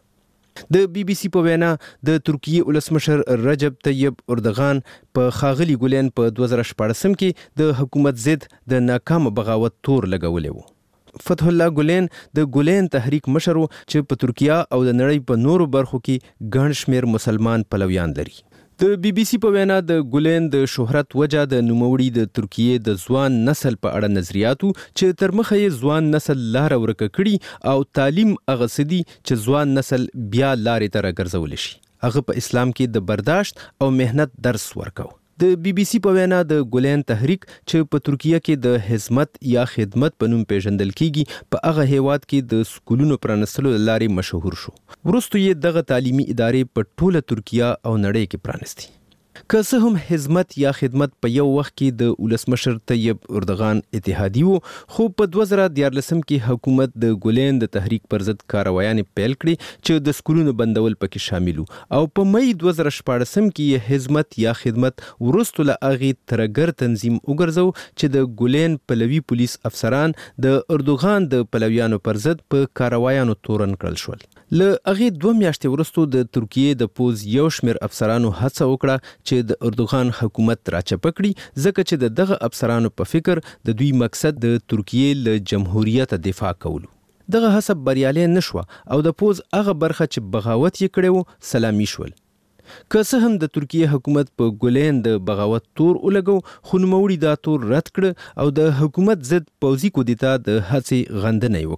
د بي بي سي په وینا د ترکیه ولسمشر رجب طیب اردوغان په خاغلی ګولن په دوه زره شپاړسم کې د حکومت ضد د ناکام بغاوت تور لګولی وو. فتح الله ګولن د ګولن تحریک مشر و چې په ترکیه او د نړۍ په نورو برخو کې ګڼ شمیر مسلمان پلویان لري. د بي بي سي په وینا د ګولن د شهرت وجه د نوموړي د ترکیه د ځوان نسل په اړه نظریاتو چې تر مخه یې ځوان نسل لار ورکه کړي او تعلیم هغه سدي چې ځوان نسل بیا لارې ته راګرځول شي. هغه په اسلام کې د برداشت او مهنت درس ورکاو. د بي بي سي په وینا د ګولن تحریک چې په ترکیه کې د حزمت یا خدمت په نوم پیژندل کیږي په هغه هیواد کې د سکولونو پرانستلو لارې مشهور شو. وروسته یې دغه تعلیمي ادارې په ټوله ترکیه او نړۍ کې پرانستي. که څه هم حزمت یا خدمت په یو وخت کې د ولسمشر طیب اردوغان اتحادی وو، خو په دوه زره دیارلسم کې حکومت د ګولن د تحریک پر ضد کاروایانې پیل کړې چې د سکولونو بندول پکې شامل وو. او په مئی دوه زره شپاړسم کې حزمت یا خدمت وروسته له هغې ترګر تنظیم وګرځو چې د ګولن پلوي پولیس افسران د اردوغان د پلویانو پر ضد په کاروایانو تورن کړل شول. له هغې دوه میاشتې وروسته د ترکیې د پوځ یو شمېر افسرانو هڅه وکړه چې د اردوغان حکومت راچپه کړي، ځکه چې د دغه افسرانو په فکر د دوی مقصد د ترکیې له جمهوریت دفاع کولو. دغه هڅه بریالۍ نشوه او د پوځ هغه برخه چې بغاوت یې کړی و سلامي شول. که څه هم د ترکیې حکومت په ګولن د بغاوت تور ولګو، خو نوموړي دا تور رد کړ او د حکومت ضد پوځي کودتا د هڅې غندنه یې وکړه.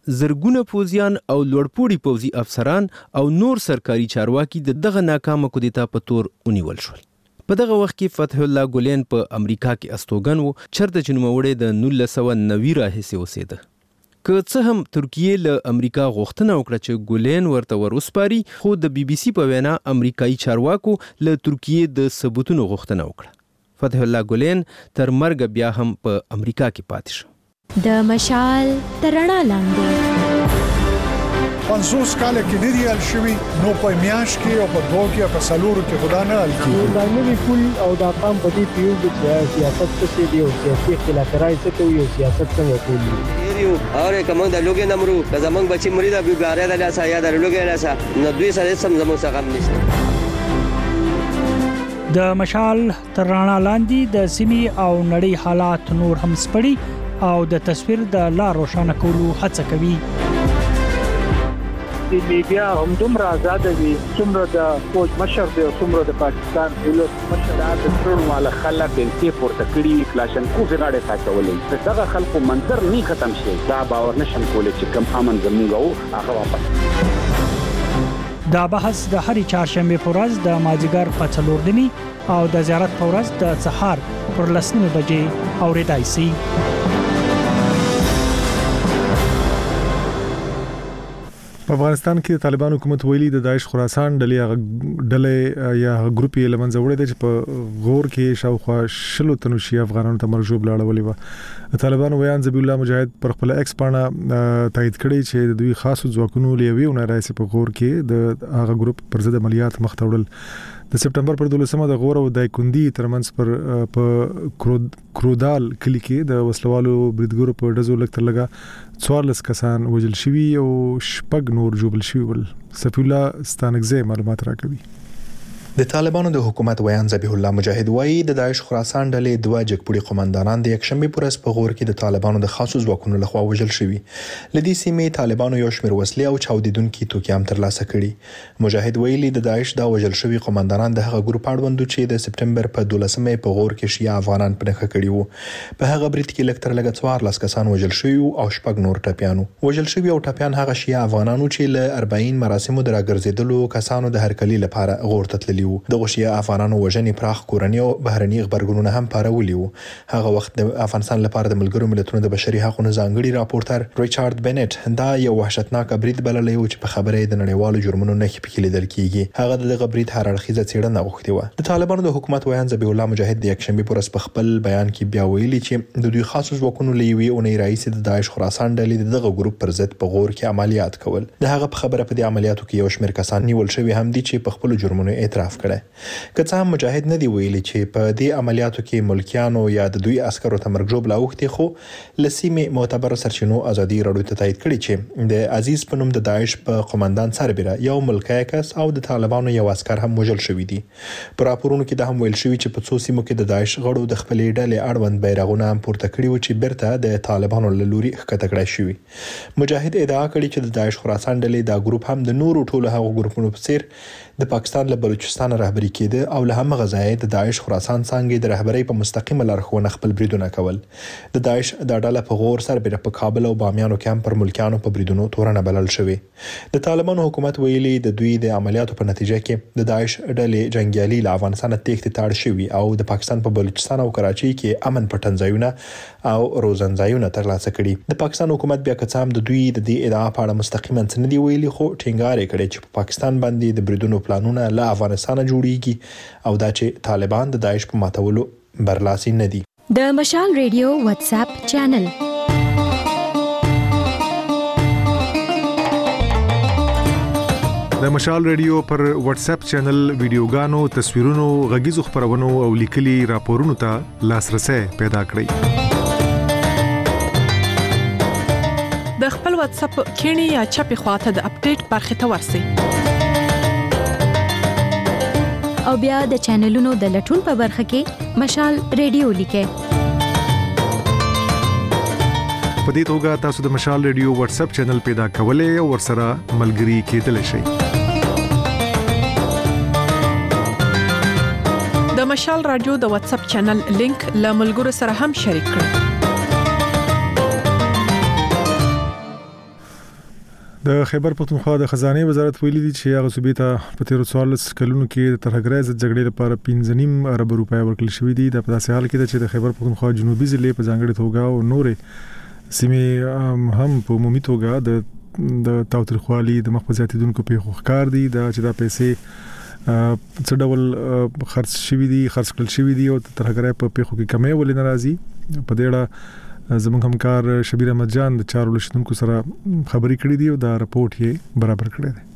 زرګونه پوځیان او لوړپوړي پوځي افسران او نور سرکاري چارواکي د دغه ناکامه کودتا په تور ونیول شول. په دغه وخت کې فتح الله ګولین په امریکا کې استوګن و، چرته چې نوموړی د نولس سوه نوي راهیسې اوسېده. که څه هم ترکیې له امریکا غوښتنه وکړه چې ګولین ورته ور وسپاري، خو د بي بي سي په وینا امریکایي چارواکو له ترکیې د ثبوتونو غوښتنه وکړه. فتح الله ګولین تر مرګ بیا هم په امریکا کې پاتې شو. د مشال تر رڼا لاندې پنځوس کاله کې نه دی حل شوي، نو په میاشت کې او په دوه کې او په څلورو کې خدا نه حل کېږي. دا نوي پول او دا پام په دې پیو چې سیاست څه دی او سیاسي اختلافات څه کوي او سیاست څنګه کوي. یو اور کوم د لوګي نمرو که زمنګ بچي مرید ابي ګاره د لاسه یا د لوګي لاسه نو دوی سره سم زموږ څخه هم نشته. د مشال تر رڼا لاندې د سیمې او نړۍ حالات نور هم سپړي او د تصویر د لار روښانه کولو هڅه کوي. د میډیا هم دومره آزاد وي څومره د فوج مشر دی او څومره د پاکستان ولس مشر د ټول مال خلک بنتي پورته کړي کلاشنکوف غاړه ساتولې. دغه خلکو منظر نه ختم شي، دا باور نشم کولای چې کم امن زموږ او هغه واپس. دا بحث د هرې چهارشنبه په ورځ د مازیګر په څلور نیمې او د زیارت په ورځ د سهار پر لس نیمې بجې اورېدای شي. په افغانستان کې د طالبان حکومت ویلي د داعش خراسان ډلې ډلې یا غروپ یې لمنځه وړي دي چې په غور کې شاوخوا شلو تنو شي افغانانو ته مرګ جوړ لاړولې و. طالبان ویان ذبیح الله مجاهد پر خپل ایکس پاڼه تایید کړی چې د دوی خاصو ځواکونو لوي او نارایسي په غور کې د هغه غروپ پر ضد عملیات مخ ته وړل. د سپټمبر پر دولسمه د غور او دایکندي ترمنځ پر په کرودال کلی کې د وسلوالو بریدګرو په ډزو لګ تر لګا څوارلس کسان وژل شوي او شپږ نور ژوبل شوي ول. صفی الله ستانکزی معلومات راکوي. د طالبانو د حکومت ویان ذبیح الله مجاهد وایي د داعش خراسان ډلې دوه جګپوړي قومندانان د یکشنبه پر ورځ په غور کې د طالبانو د خاصو ځواکونو لخوا وژل شوي. لدې سیمې طالبانو یو شمېر وسلې او چاودیدونکي توکي هم ترلاسه کړي. مجاهد ویلي د داعش د وژل شوي قومندانان د هغه ګروپ اړوند چې د سپټمبر په دولسمه په غور کې شیا افغانان په نخښه کړي وو. په هغه برید کې لکتر لګ څوارلس کسان وژل شوي او شپږ نور ټپيانو. وژل شوي او ټپيان هغه شیا افغانانو چې له أربعين مراسمو دراګرځیدلو کسانو د هرکلی لپاره غور ته تللي وو. د غشیا افغانانو وژنې پراخ کورنۍ او بهرني خبرګونونه هم پارولي وو. هغه وخت د افغانستان لپاره د ملګرو ملتونو د بشري حقوقو ځانګړي راپورټر ریچارډ بنټ دا یو وحشتناک برید بللی و چې په خبره د نړیوالو جرمونو نه کې لیدل کیږي. هغه دغه برید هر اړخیزه څېړنه غوښتي و. د طالبانو د حکومت ویان ذبیح الله مجاهد د یکشنبه پر ورځ په خپل بیان کې بیا ویلي چې د دوی خاصو ځواکونو لوي او نه رئیس د داعش خراسان ډلې دغه ګروپ پر ضد په غور کې عملیات کول. د هغه په خبره په دې عملیاتو کې یو شمېر کسان نیول شوي هم دي چې په خپل جرمونو اعتراف کړي. که څه هم مجاهد نه دی ویلي چې په دې عملیاتو کې ملکیانو یا د دوی عسکرو ته مرګ جوړ لاوختي، خو لسیمه معتبر سرچینو ازادي راډیو ته تایید کړي چې د عزیز پنوم د داعش په قومندان سربېره یو ملکای کس او د طالبانو یو عسكر هم وژل شوی دي. پر راپورونو کې د هم ویل شوی چې په څو سیمو کې د داعش غړو د خپلې ډلې اړوند بیرغونه هم پورته کړي و چې برته د طالبانو له لوري ښکته کړای شوی. مجاهد ادعا کړې چې د داعش خراسان ډلې دا ګروپ هم د نورو ټولو هغو ګروپونو په څیر د پاکستان له بلوچستان رهبری کېده او له هم غزای د داعش خراسان څنګه د رهبری په مستقیمه لارښوونه خپل بریدونه کول. د داعش د ډله په غور سربېره په کابل او بامیانو کې هم پر ملکیانو په بریدونو تورنه بلل شوی. د طالبانو حکومت ویلي د دوی د عملیاتو په نتیجه کې د داعش ډلې جنگیالي له افغانستان تېښتې ته اړ شوي او د پاکستان په بلوچستان او کراچۍ کې امن پټنځایونه او روزنځایونه ترلاسه کړي. د پاکستان حکومت بیا که څه هم د دوی د دې ادعا په اړه مستقیما څه نه دی ویلي، خو ټینګار یې کړی چې په پاکستان باندې د بریدونو پلانونه له افغانستان جوړیږي او دا چې طالبان د داعش په ماتولو برلاسي نه دي. د مشال ریډیو واتس اپ چینل د مشال ریډیو پر واتس اپ چینل ویډیوګانو، تصویرونو، غږیزو خبرونو او لیکلي راپورونو ته لاسرسي پیدا کړئ. د خپل واتس اپ کینی یا چپی خواته د اپډیټ برخه ته ورسئ او بیا د چینلونو د لټون په برخه کې مشال ریډیو لیکئ. په دې توګه تاسو د مشال ریډیو واتس اپ چینل پیدا کولای او ورسره ملګري کېدلی شئ. د مشال رادیو د واتس اپ چینل لینک له ملګرو سره هم شریک کړئ. د خیبر پختونخوا د خزانه وزارت ویلي دي چې هغه صوبې ته په تیر څوارلس کلونو کې د ترهګرۍ ضد جګړې لپاره پنځه نیم ارب روپۍ ورکړل شوې دي. د په داسې حال کې ده چې د خیبر پختونخوا جنوبي ضلع په ځانګړي توګه او نورې سیمې هم په عمومي توګه د د تاوتریخوالي د مخ په زیاتیدونکو پیښو ښکار دي. دا چې دا پیسې څه ډول خرڅ شوي دي خرڅ کړل شوي دي او ترهګرۍ په پیښو کې کمی ولې ناراضي. په دې اړه زموږ همکار شبیر احمد جان د چارو لشتونکو سره خبري کړې دي او دا رپورت یې برابر کړی دی.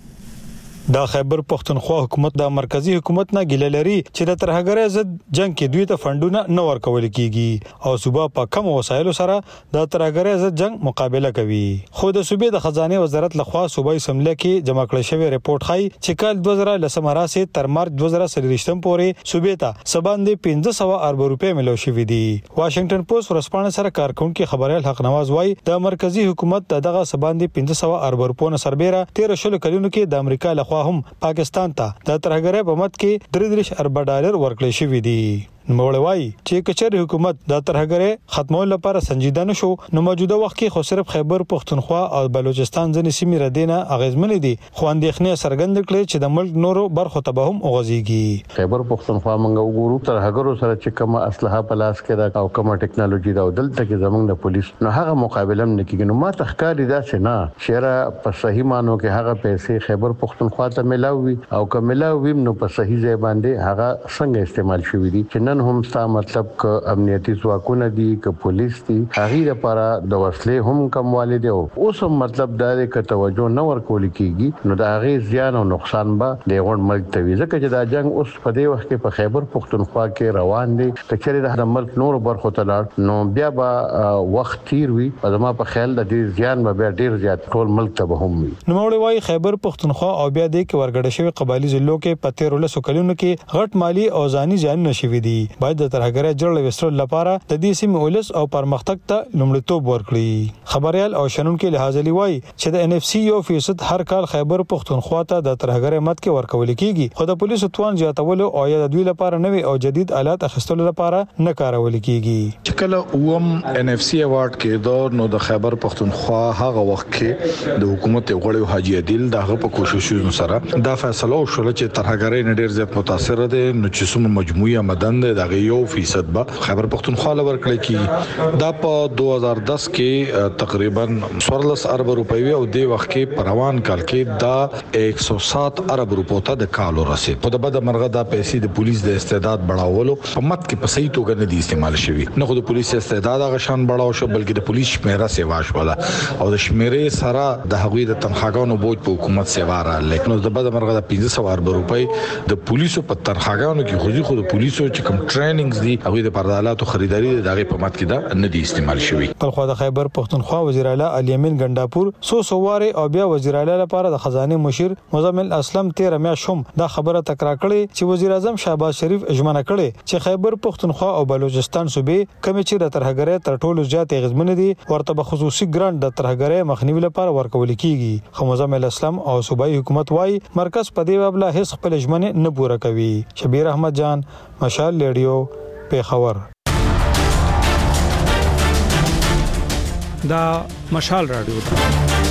د خیبر پختونخوا حکومت د مرکزی حکومت نه ګیله لري چې د ترهګرۍ ضد جنگ کې دوی ته فندونه نه ورکول کیږي او صوبه په کم وسایلو سره د ترهګرۍ ضد جنگ مقابله کوي. خو د صوبې د خزانه وزارت لخوا صوبایي سمله کې جمع کړل شوی ریپورت ښيي چې کال دوه زره لس مراسه تر مارچ دوه زره څلوېښتم پورې صوبې ته سباندې پنځه سوه ارب روپۍ ملو شوې دي. واشنگټن پوسټ ورسپانه سره کارکونکو خبريال حق نواز وایي د مرکزی حکومت دغه سباندې پنځه سوه ارب روپۍ سربېره تیر شل کلونو کې د امریکا لخوا هم پاکستان ته د ترهګرۍ په مت کې درې دېرش ارب ډالر ورکړل شوي دي. نوموړی وایي چې کچېرې حکومت د ترهګرۍ ختمولو لپاره سنجیده نشو نو موجوده وخت کې خو صرف خیبر پختونخوا او بلوچستان ځینې سیمې ردینه اغیزمنې دي خو اندېښنې څرګند کړې چې د ملک نورو برخو ته به هم وغځيږي. خیبر پختونخوا موږ وګورو ترهګرو سره چې کومه اسلحه په لاس کې ده او کومه ټکنالوژي ده او دلته کې زموږ د پولیس نو هغه مقابله نه کیږي. نو ما تخکاری دا چې نه شهره په صحیح مانو کې هغه پیسې خیبر پختونخوا ته ملاوي او کوم ملاوي نو په صحیح ځای باندې هغه څنګه استعمال شوی دي چې نن هم ستا مطلب ک امنیتي ځواکونه دي ک پولیس دي هغه لپاره د وسلې هم کموالی دی او اوس مطلب دا دی ک توجه نه ورکول کیږي نو دا هغه زیان او نقصان به د غون ملک ته وي ځکه چې دا جنگ اوس په دې وخت کې په خیبر پختونخوا کې روان دي کچېره د ملک نور برخو ته لاړ نو بیا به وخت تیر وي په زما په خیال د دې زیان به بیا ډیر زیات ټول ملک ته به هم وي. نو موږ وایي خیبر پختونخوا او بیا د کې ورګړې شوی قبایلی ضلعو کې په تیر ولسو کلونو کې غټ مالی او ځاني زیان نشوي دي. باید د ترهګرۍ جوړ وسترو لپاره د دې سیمې ولس او پرمختګ ته لومړیتوب ورکړي. خبريال او شنونکو لحاظ لوي چې د ان اف سی یو فیصد هر کال خیبر پختونخوا ته د ترهګرۍ مت کې ورکول کیږي خو د پولیسو توان زیاتول او یا د دوی لپاره نوي او جدید آلات اخیستلو لپاره نه کارول کیږي. چې کله اوم ان اف سی ایوارډ کې دور نو د خیبر پختونخوا هغه وخت کې د حکومت غړي حاجی عادل دغه په کوششونو سره دا فیصله وشول چې ترهګرۍ نه ډیر زیات متاثر دي نو چې سم مجموعي آمدن دغه یو فیصد به خیبر پختونخوا لور کړی کی دا په دوه هزار دس کې تقریبا څوارلس ارب روپۍ او د وخت کې پروان کال کې دا یک سو سات ارب روپۍ ته د کال رسید. په دغه مرغه دا پیسې د پولیس د استعداد بڑاولو په مت کې په صحیح توګه نه دي استعمال شوی نه خو د پولیس استعداد هغه شان بڑاو شو بلکې د پولیس شمیره سیوا شو او د شمیره سره د هغوی د تنخواګانو بوج په حکومت سیوا را لې نو د بده مرغه د پنځه سوه ارب روپۍ د پولیسو په تنخواګانو کې خو خو د پولیسو چې کوم ټریننګز دي هغه د پردالاتو خریداري د دغه په مت کې دا نه دي استعمال شوی. په خو د خیبر پختونخوا وزیر اعلی علي امین ګنداپور سو سواره او بیا وزیر اعلی لپاره د خزانه مشیر مزمل اسلم تیر میا شوم دا خبره تکرار کړي چې وزیر اعظم شهباز شریف اجمنه کړي چې خیبر پختونخوا او بلوچستان صوبې کمی چې د ترهګرۍ تر ټولو زیات غزمن دي ورته به خصوصي ګرانټ د ترهګرۍ مخنیوي لپاره ورکول کیږي. خو مزمل اسلم او صوبایي حکومت وايي مرکز په دې بابل هیڅ خپل اجمنه نه پوره کوي. شبیر احمد جان مشال ریډیو پیښور. دا مشال رادیو ده.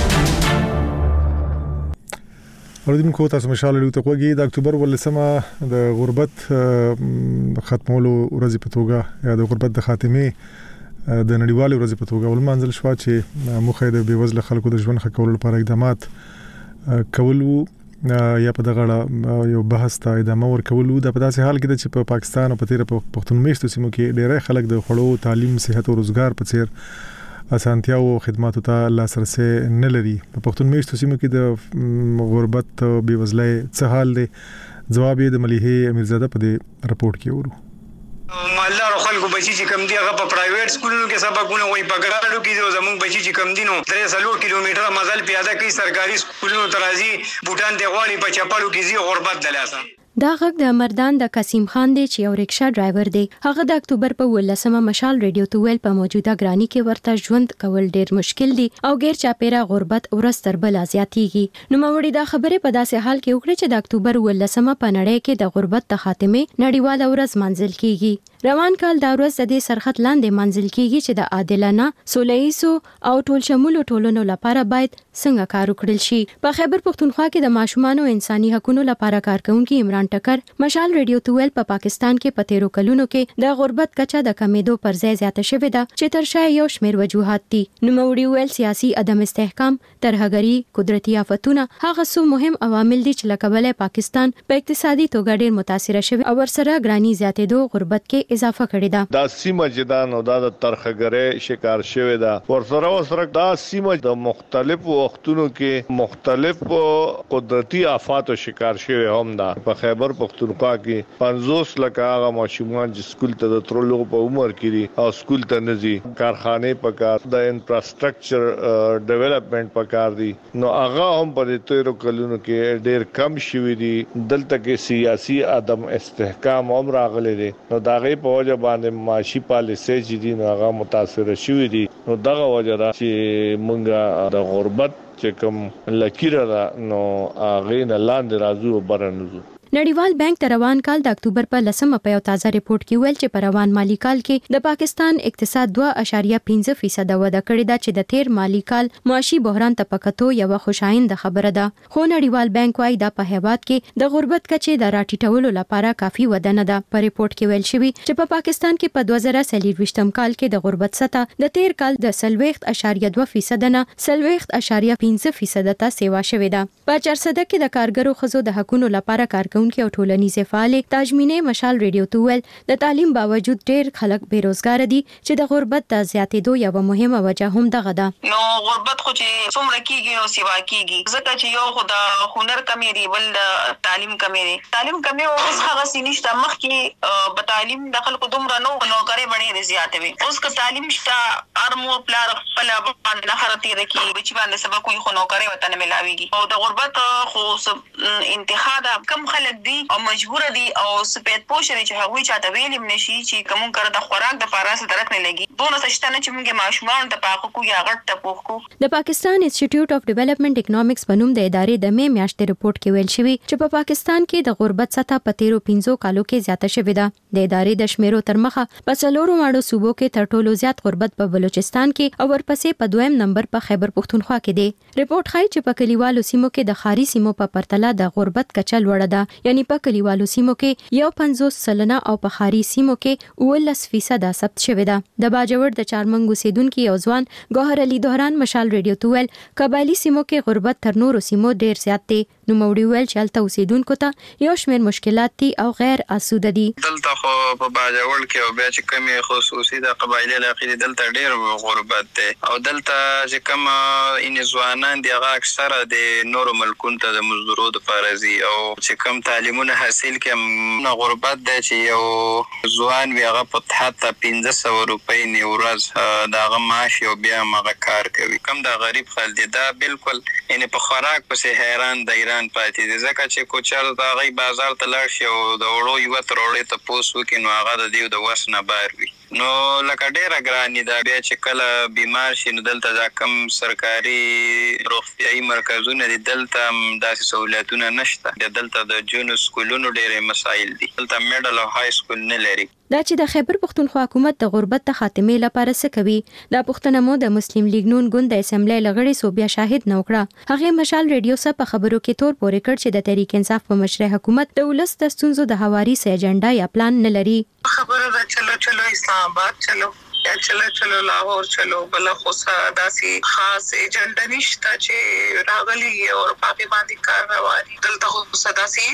اوریدونکو تاسو مشال رادیو ته کوګي د اکتوبر ولسمه د غربت ختمولو ورځ په توګه یا د غربت د خاتمه د نړیوال ورځ په توګه ولمانځل شو چې مخه د بیوزله خلکو د ژوند ښه کولو لپاره اقدامات کولو یا په دغه یو بحث ته ادامه ورکولو د په داسې حال کې چې په پاکستان او په تیر پښتون میشتو سیمو کې ډېر خلک د خړو تعلیم صحت او روزګار په څیر اسانتیا او خدماتو ته لاسرسي نه لري. په پښتون میشتو سیمو کې د غربت او بیوزلۍ څه حال دی جواب یې د مليحه امیرزاده په دې رپورت کې ورو. مالدار خلکو بچی چې کم دی هغه په پرایویټ سکولونو کې سبقونه وایي په ګراډو کې زموږ بچی چې کم دي نو درې سلور کیلومتره مزل پیاده کوي سرکاري سکولونو ترازی بوټان دی غواړي په چپاړو کې زی غربت دلاسه. دا غږ د مردان د قسیم خان دی چې یو رکشا ډرایور دی. هغه د اکتوبر په ولسمه مشال ریډیو ته ویل په موجوده ګرانی کې ورته ژوند کول ډیر مشکل دي او غیر چاپیره غربت ورځ تر بل زیاتیږي. نو موري دا خبره په داسې حال کې وکړه چې د اکتوبر ولسمه په نړۍ کې د غربت د خاتمه نړیواله ورځ منځل کیږي. روان کال دا ورځ د دې سرحد لاندې منځل کیږي چې د عادلانه سولهییزو او ټول شموله ټولنو لپاره باید څنګه کار وکړل شي. په خیبر پختونخوا کې د ماشومانو انساني حقوقو لپاره کارکونکي عمران ټکر مشال ریډیو تویل په پاکستان کې په تیرو کلونو کې د غربت کچه د کمیدو پر ځای زیاته شوې ده چې تر شا یو شمېر وجوهات دي. نوموړي ویل سیاسي عدم استحکام، ترهګري، قدرتي آفتونه هغه څو مهم عوامل دي چې له کبله پاکستان په اقتصادي توګه ډېر متاثر شوی او ورسره ګرانی زیاتېدو غربت کې اضافه کړې ده. دا سیمه جدان او د ترهګرۍ شکار شوی ده. ورسره ورسره دا سیمه د مختلفو وختونو کې مختلفو قدرتي آفاتو شکار شوی هم ده. په خیبر پختونخوا کې پنځوس لکه هغه ماشومان چې سکول ته د ترلو په عمر کې دي او سکول ته نزي، کارخانه پکار، د انفراستراکچر ډیولپمنٹ پکار دي، نو هغه هم په دې تیرو کلونو کې ډېر کم شوی دي. دلته کې سیاسي عدم استحکام هم راغلي دي، نو دا غي په وجه باندې معاشي پالیسي چې دي نو هغه متاثر شوی دي. نو دغه وجه دا چې مونږه د غربت چې کوم لکیره ده نو هغه نه لاندې راځو برنځو. نړیوال بانک د روان کال د اکتوبر په لسمه په یو تازه ریپورت کې ویل چې په روان مالی کال کې د پاکستان اقتصاد دوه اعشاریه پنځه فیصد وده کړې ده چې د تیر مالی کال معاشي بحران ته پکتو یو خوشایند خبره ده. خو نړیوال بانک وايي د په هیواد کې د غربت کچې د راټیټولو لپاره کافي وده نه ده. په ریپورت کې ویل شوی چې په پاکستان کې په دوه زره څلورویشتم کال کې د غربت سطح د تیر کال د سلويخت اعشاریه دوه فیصد نه سلويخت اعشاریه پنځه فیصد ته سیوا شوې ده. په چارسده کې د کارګرو خزو د حقوقو لپاره کار کونکي او ټولنیزه فعال تاجمینه مشال ریډیو تویل د تعلیم باوجود ډېر خلک بیروزګار دي چې د غربت د زیاتېدو یو مهمه وجه هم دغه ده. نو غربت خو چې څومره کیږي نو سیوا کیږي ځکه چې یو خو د هنر کمی دی، بل د تعلیم کمی دی. تعلیم کمی او اوس هغه سینشته مخکې په تعلیم د خلکو دومره نو نوکرې باندې زیاتې وي. اوس که تعلیم شته ارمو پلار خپل باندې نه خرتي رکی بچی باندې سبق کوي خو نوکرې وطن ملاويږي. او د غربت خو انتخاب کم خلک دي او مجبور دي او سپید پوښري چې هغوی چاته ویلیم نشي چې کوم کړه د خوراک د پاراسه درک نه لګي. دونه څه چې موږ ماشومان ته پاکو کو یا غټ ته پوښکو. د پاکستان انسټیټیوټ اف ډیولپمنٹ اکونومکس په نوم د ادارې د مې میاشتې رپورت کې ویل شوی چې په پاکستان کې د غربت سطح په تیرو پنځو کالو کې زیاته شوې ده. د ادارې د شمیرو تر مخه په څلورو ماړو صوبو کې تر ټولو زیات غربت په بلوچستان کې او ورپسې په دویم نمبر په خیبر پختونخوا کې دی. رپورت ښایي چې په کلیوالو سیمو کې د ښاري سیمو په پرتله د غربت کچه لوړه ده، یعنی په کلیوالو سیمو کې یو پنځوس سلنه او په ښاري سیمو کې اوولس فیصد ثبت شوې ده. د باجوړ د چارمنګ اوسیدونکو یو ځوان ګوهر علي دهران مشال ریډیو تویل قبایلی سیمو کې غربت تر نورو سیمو ډیر زیات دی. نو موړي ویل چې هلته اوسیدونکو ته یو شمېر مشکلات دي او غیر اسوده دي. دلته خو په باجوړ کې او بیا چې کمی خصوصي د قبایلی علاقې دلته ډیر غربت دی او دلته چې کوم ان ځوانان دی هغه اکثره د نورو ملکونو ته د مزدورو د فارزي او چې کوم تعلیمونه حاصل کې غربت دی چې یو ځوان وی هغه په حتی پنځه سوه روپۍ نه ورځ دغه معاش او بیا هغه کار کوي. کوم د غریب خلک دی دا بالکل یعنی په خوراک پسې حیران د ایران پاتې دي ځکه چې کوچر د هغې بازار ته لاړ شي او د وړو یوه تروړې ته پوس وکړي نو هغه د دیو د وس نه بار وي. نو لکه ډېره ګرانې ده. بیا چې کله بیمار شي نو دلته دا کم سرکاري روغتیایي مرکزونه دي دلته داسې سهولیتونه نشته. دلته د جونو سکولونو ډېرې مسایل دي. دلته میډل او های سکول نه لري. دا چې د خیبر پختونخوا حکومت د غربت د خاتمې لپاره څه کوي دا پوښتنه مو د مسلم لیگ نون ګوند د اسمبلی لغړی صوبیا شاهد نو کړه. هغه مشال ریډیو سره په خبرو کې تور پورې کړ چې د تحریک انصاف په مشرع حکومت د ولس د ستونزو د هواري سه ایجنډا یا پلان نه لري. خبره ده چلو چلو اسلام آباد چلو یا چلو چلو لاهور چلو بل خو داسي خاص ایجنډا نشته چې راغلي او په باندې کار رواني. دلته خو داسي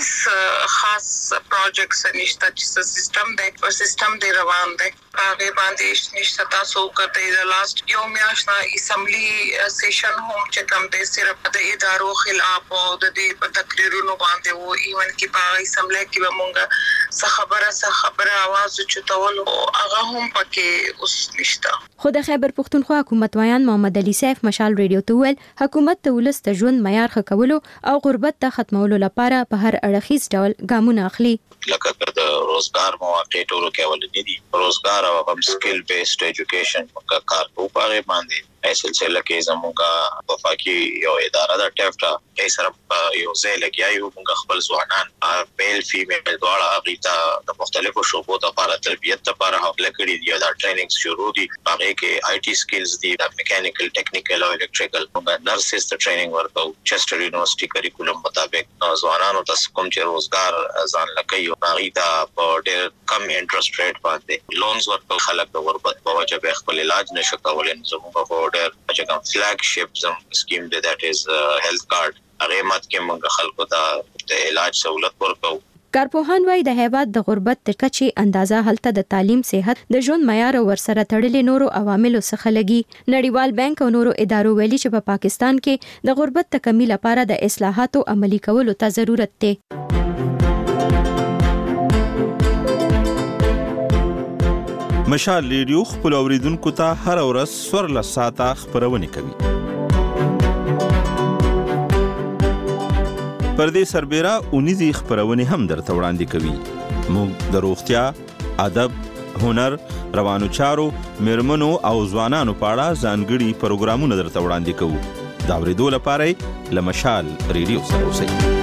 خاص پروجیکټس نشته چې سیستم دی او سیستم دی روان دی. هغه باندې نشته تاسو کته د لاست یو میاشت اسمبلی سیشن هم چې کوم د صرف د ادارو خلاف او د دې په تقریرونو باندې وو ایون کې په اسمبلی کې به مونږه څه خبره څه خبره आवाज چتول او هغه هم پکې اوس نشته. خو د خیبر پختونخوا حکومت وایان محمد علي سیف مشال ریډیو تویل حکومت د ولس د ژوند معیار ښه کولو او غربت ته ختمولو لپاره په هر اړخیز ډول ګامونه اخلي. لکه د روزګار مواقع ټولو کې ولې دي روزګار او هم سکل بیسډ ایجوکیشن کا کار په پاره باندې په سلسله کې زموږه وفاقي یو اداره د ټیفټا یې سره یو ځای لګیایو موږ خپل ځوانان میل فیمیل دواړه اغیتا د مختلفو شعبو لپاره تربیت لپاره حواله کړي دي دا ټریننګ شروع دي هغه کې آی ټي سکلز دي د میکانیکل ټیکنیکل او الکتریکل موږ نرسز ته ټریننګ ورکو چستر یونیورسيټي کریکولم مطابق ځوانانو ته کوم چې روزګار ځان لکه اغیتا په ډېر کم انټرست ریټ باندې لونز ورکو خلک د غربت په وجه به خپل علاج نشو کولای زموږ په ډېر چې کوم فلیګ شپ زم سکیم دی دیٹ از هیلث کارت هغه مات کې موږ خلکو ته د علاج سہولت ورکو. کارپوهان وايي د هیواد د غربت د کچې اندازه هلته د تعلیم صحت د ژوند معیار او ورسره تړلې نورو عواملو څخه لګي. نړیوال بانک او نورو ادارو ویلي چې په پا پاکستان کې د غربت د کمی لپاره د اصلاحاتو عملي کولو ته ضرورت دی. مشال ریډیو خپل اوریدونکو ته هر ورځ سور لساته خبرونه کوي. پردې سربېره اونیزي خبرونه هم درته وړاندې کوي. موږ د روغتیا، ادب، هنر، روانو چارو، میرمنو او ځوانانو په اړه ځانګړي پروګرامونه درته وړاندې کوو. دا اوریدو لپاره له مشال ریډیو سره اوسئ.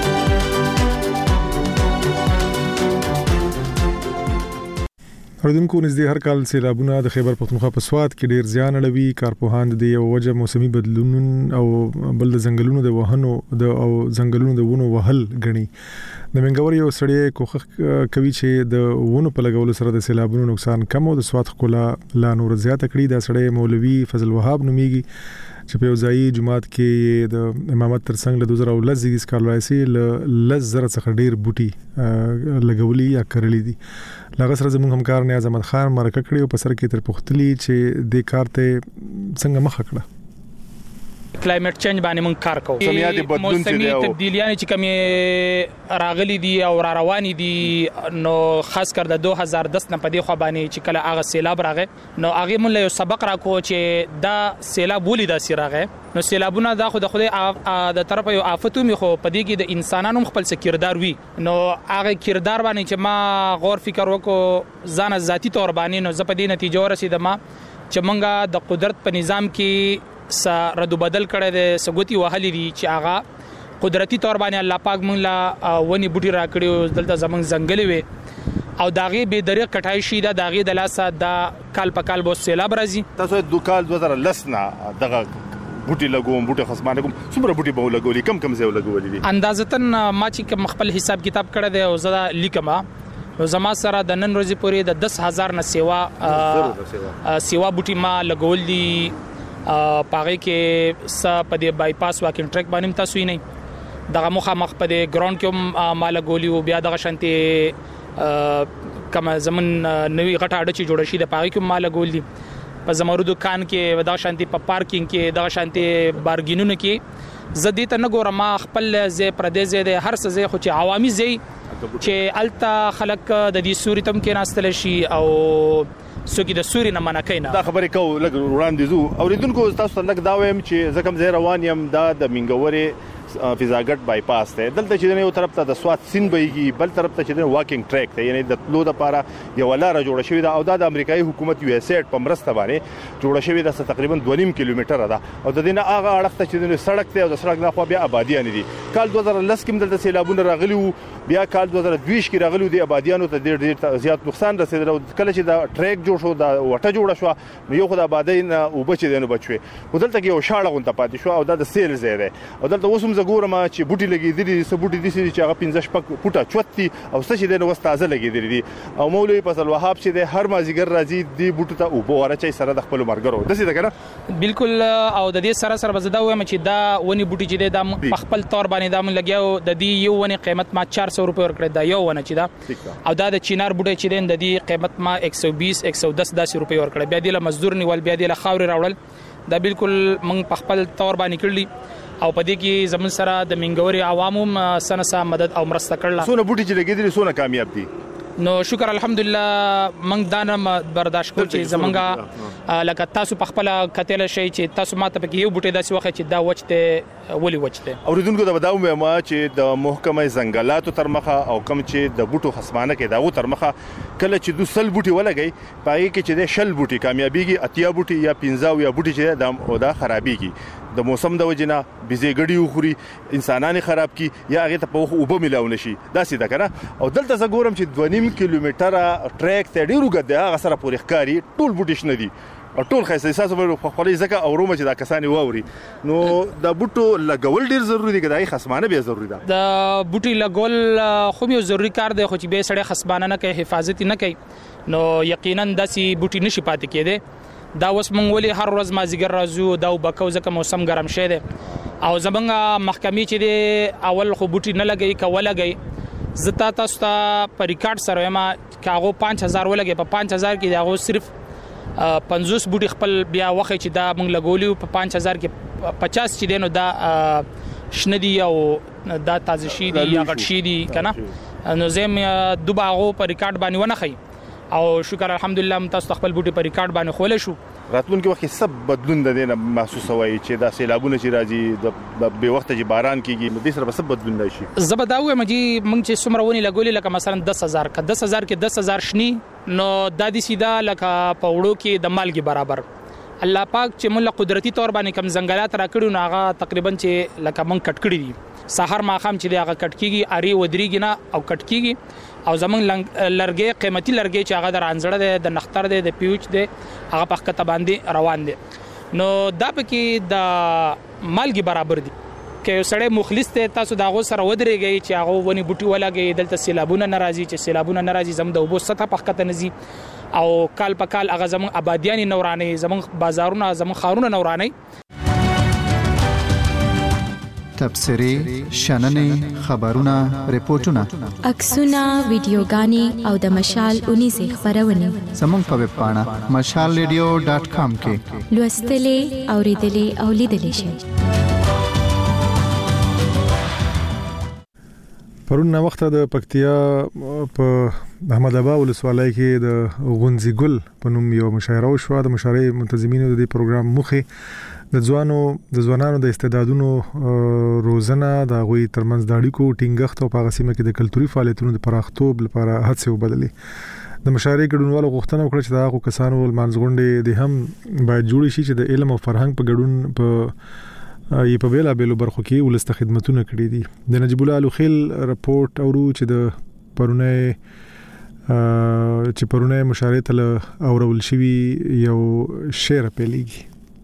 اردوونکو نږدې هر کال سیلابونه د خیبر پختونخوا په سواد کې ډیر زیان اړوي. کارپوهان د یو وجه موسمي بدلون او بل د ځنګلونو د وهنو د او ځنګلونو د ونو وهل غني. د منګور یو سړی کوخه کوي چې د ونو په لګولو سره د سیلابونو نقصان کم او د سواد خلا لا نور زیاته کړي. دا سړی مولوي فضل وهاب نوميږي چې په ځای جمعات کې د امامت ترڅنګ له دوه زره ولس کال راځي ل لز زره څخه ډیر بوټي لګولي یا کړلې دي. لغه سره زموږ همکار نیاز احمد خان مرکه کړی او په سر کې تر پختلی چې د کار ته څنګه مخ کړه. کلایمټ چینج باندې مونږ کار کوو. موسمي بدلون چې تبدیلیاں چې کومه راغلي دي او را رواني دي نو خاص کر د دوه هزار دس نه پدې خو باندې چې کله هغه سیلاب راغی نو هغه مونږ له سبق راکو چې دا سیلاب ولې دا سی راغی. نو سیلابونه دا خو د خدای د طرفه یو آفتو می خو پدې کې د انسانانو خپل کردار وي. نو هغه کردار باندې چې ما غور فکر وکړو ځان ذاتی تور باندې نو زپدې نتیجه ورسېدم چې مونږه د قدرت په نظام کې س ردو بدل کړي د سګوتی وهلي دي چې هغه قدرتي تور باندې الله پاک مونږ لا ونی بوټي راکړي دلته زمنګ ځنګل وي او داغه به دریغ کټای شي دا داغه د لاسه د کال په کال بو سیلاب راځي. تاسو د کال دوه زره لس نه دغه بوټي لګوم بوټي خصمانه کوم څومره بوټي به لګولي کم کم ځای لګولي دي اندازتن ما چې خپل حساب کتاب کړی دی او زدا لیکما زما سره د نن ورځې پورې د دس هزار نه سیوا سیوا بوټي ما لګول دي. پاره کې س په دې بای پاس واکینګ ټریک باندې تاسو یې نه دغه مخه مخ په دې ګراوند کې مال ګولي او بیا دغه شانتي کما زمون نوې غټه اډه چې جوړ شي د پاره کې مال ګولي په زمرو دکان کې دغه شانتي په پارکینګ کې دغه شانتي بارګینونو کې زدي ته نه ګورم خپل زی پردیس زی د هر څه زی خو چې عوامي زی چې التا خلک د دې سوري تم کې ناستل شي او سوګي د سوري نه منکینا. دا خبرې کو لګ وړاندې زو اوریدونکو تاسو لګ دا وایم چې زکم زه روان یم دا د منګوري فضاګټ بای پاس ته دلته چې یو طرف ته د سوات سین بهيږي بل طرف ته چې واکینګ ټریک ته یعنی د تلو لپاره یو لار جوړه شوې ده او دا د امریکایي حکومت یو اس ایډ په مرسته باندې جوړه شوې ده تقریبا دوه نیم کیلومتره ده او د دینه هغه اړخ ته چې د سړک ته او د سړک نه خو بیا آبادیان دي. کال دوه زره لس کې دلته سیلابونه راغلي بیا کال دوه زره دوه کې راغلي دي آبادیانو ته ډېر ډېر زیات نقصان رسیدل. کله چې دا ټریک جوړ شو دا وټه جوړه شو نو یو خدای آبادین او بچ دي نو بچوي ودلته کې یو شاړه غونډه پاتې شو او دا د سیل ځای ده او دلته اوسم زګورم چې بوټي لګېدلي سه بوټي دي چې هغه پنځه شپږ فوټه چوتي او څه چې د نو تازه لګېدلي دي او مولوي فضل وهاب چې د هر مازیګر راځي دی بوټو ته او بواره چې سره د خپل مرګرو دسي ده کنه بالکل او د دې سره سره بزدا وایم چې دا ونی بوټي چې د خپل تور باندې دا من لګیاو د دې یو ونی قیمت ما چار سو روپے ورکړی دا یو ونه چې دا او دا د چینار بوټي چې د دې قیمت ما ایک سو بیس ایک سو دس داسې روپے ورکړی بیا د مزدور نیول بیا د خاوري راوړل دا بالکل موږ په خپل تور باندې کړلی او پدې کې زمون سره د منګوري عوامو سنسا مدد او مرسته کړل. سونه بوټي چې لګیدل سونه کامیاب دي نو شکر الحمدلله موږ دا نه برداشت کوو چې زمونږه لکه تاسو په خپل کتل شي چې تاسو ماته پکې یو بوټي داسې وخت چې دا وچته ولي وچته اوریدونکو دا بداو ما چې د محکمه ځنګلاتو تر مخه او کم چې د بوټو خصمانه کې دا و تر مخه کله چې دو سل بوټي ولګي پای کې چې د شل بوټي کامیابیږي اتیا بوټي یا پنځه یا بوټي چې دا او دا خرابيږي د موسم د وجنه بيزي غړي وخوري انسانان خراب کی یا هغه ته په اوبه ملاو نشي دا سیده کنه او دلته زه ګورم چې دوه نیم کیلومتره ټریک ته ډیرو ګد هغه سره پورې ښکاری ټول بوټي شنه دي او ټول خاصه اساس په خپلې ځکه او رومه چې دا کسانی ووري نو د بوټو لګول ډیر ضروری دي کداي خصمانه به ضروری ده د بوټي لګول خو یو ضروری کار دی خو چې به سړی خصمانه نه کوي حفاظت نه کوي نو یقینا داسي بوټي نشي پاتې کېده دا اوس مونږ ولې هر ورځ مازیګر راځو دا وبکو ځکه موسم ګرم شه دی او زمونږ محکمې چې دی اول خو بوټي نه لګي کوله لګي زتا تاسو ته په ریکارډ سره ما کاغو پنځه هزار ولګي په پنځه هزار کې داغو صرف پنځوس بوټي خپل بیا وخت چې دا مونږ لګولیو په پنځه هزار کې پچاس چې دینو دا شندي او دا تازه شي دي یا غټ شي دي کنه نو زم دوباغو په ریکارډ باندې ونه خي او شکر الحمدلله تاسو خپل بوټي په ریکارډ باندې خولې شو راتلونکي وخت سب بدلون د دینه محسوس وای چې دا سیلابونه چې راځي د به وخت چې باران کیږي نو د سره سب بدلون نشي زبداوي مجي مونږ چې سمرونی لګولې لکه مثلا دس هزار ک دس هزار کې دس هزار شني نو د دې سیده لکه پوړو کې د مالګي برابر الله پاک چې موږ قدرتي تور باندې کم ځنګلات راکړو نو هغه تقریبا چې لکه مونږ کټ کړی دي سحر ماخام چې دی هغه کټ کیږي اری ودریږي نه او کټ کیږي او زمون لرګي قیمتي لرګي چې هغه د رانځړه د نختر د پیوچ د هغه په خطه باندې روان دي نو دا پکې د مالګي برابر دي کې سړی مخلص ته تاسو داغه سره ودرېږي چې هغه ونی بوټي ولاږي دلته سیلابونه ناراضي چې سیلابونه ناراضي زم د وبو سطح په خطه نزي او کال په کال هغه زمون آبادیان نورانه زمون بازارونه زمون خارونه نورانه تبصري شننې خبرونه ریپورتونه عکسونه ویډیوګانې او د مشال اونې سه خبرونه زموږ په ویب پاڼه مشال ریډیو ډاټ کام کې لوستلې اوریدلې او لیدلې شئ. پرون وخت د پکتیا په احمد آباد ولسوالۍ کې د غونځي ګل په نوم یو مشاعره وشوه. د مشاعرې منتظمینو د دې پروګرام مخې د ځوانو د ځوانانو د استعدادونو روزنه د غوي ترمنځ د اړیکو ټینګښت او په غسیمه کې د کلتوري فعالیتونو د پراختوب لپاره هڅې وبدلې. د مشاعرې ګډونوالو غوښتنه وکړه چې د هغو کسانو منځغونډې د هم باید جوړ شي چې د علم او فرهنګ په ګډون په یې په بیلا بیلو برخو کې ولست خدمتونه کړې دي. د نجیب الله الخیل رپورت اورو چې د پرونه چې پرونه مشاعرې ته اورول شوی یو شعر پیلېږي.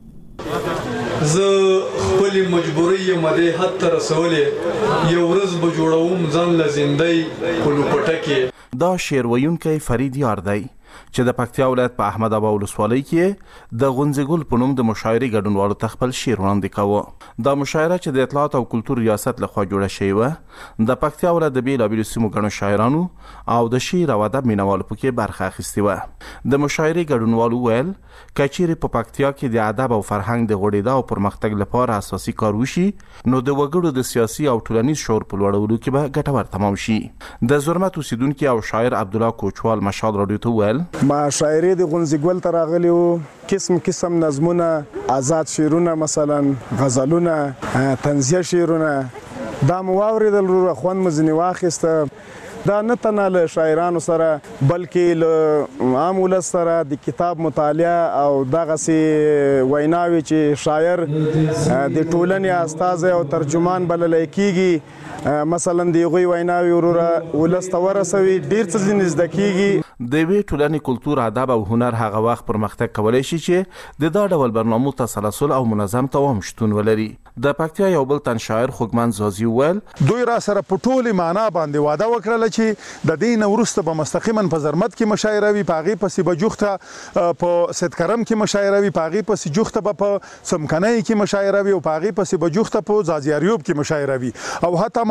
زه خپل مجبوري یم د حد تر رسولې یو ورځ به جوړوم ځان لزندۍ په لوپټه کې. دا شعر ویونکی فرید یار دی چې د پکتیا ولایت په احمد آباد ولسوالۍ کې د غونځي ګل په نوم د مشاعرې ګډونوالو ته خپل شعر وړاندې کاوه. دا مشاعره چې د اطلاعات او کلتور ریاست لخوا جوړه شوې وه د پکتیا ولایت د بیلابیلو سیمو ګڼو شاعرانو او د شعر او ادب مینوالو پکې برخه اخیستې وه. د مشاعرې ګډونوالو ویل که چیرې په پکتیا کې د ادب او فرهنګ د غوړېدا او پرمختګ لپاره اساسي کار وشي نو د وګړو د سیاسي او ټولنیز شعور په لوړولو کې به ګټور تمام شي. د زرمت اوسیدونکو او شاعر عبدالله کوچوال مشال رادیو ته ویل ما شاعري د غونځي ګل ته راغلی وو، قسم قسم نظمونه، آزاد شعرونه، مثلا غزلونه، طنزیه شعرونه دا مو واورېدل وروره خوند مو ځینې واخیسته. دا نه تنه له شاعرانو سره بلکې له عام ولس سره د کتاب مطالعه او دغسې ویناوي چې شاعر د ټولنې استازی او ترجمان بللی کیږي مثلا د هغوی ویناوي وروره ولس ته ورسوي ډېر څه ځینې زده کیږي. د یوې ټولنې کلتور، ادب او هنر هغه وخت پرمختګ کولی شي چې د دا ډول برنامو تسلسل او منظم دوام شتون ولري. د پکتیا یو بل تن شاعر خوږمن زازي وویل دوی را سره په ټولې معنا باندې واده وکړله چې د دې نه وروسته به مستقیما په زرمت کې مشاعره وي، په هغې پسې به جوخته په سیدکرم کې مشاعره وي، په هغې پسې جوخته به په څمکنۍ کې مشاعره وي او په هغې پسې به جوخته په ځاځي اریوب کې مشاعره وي. او حتی ما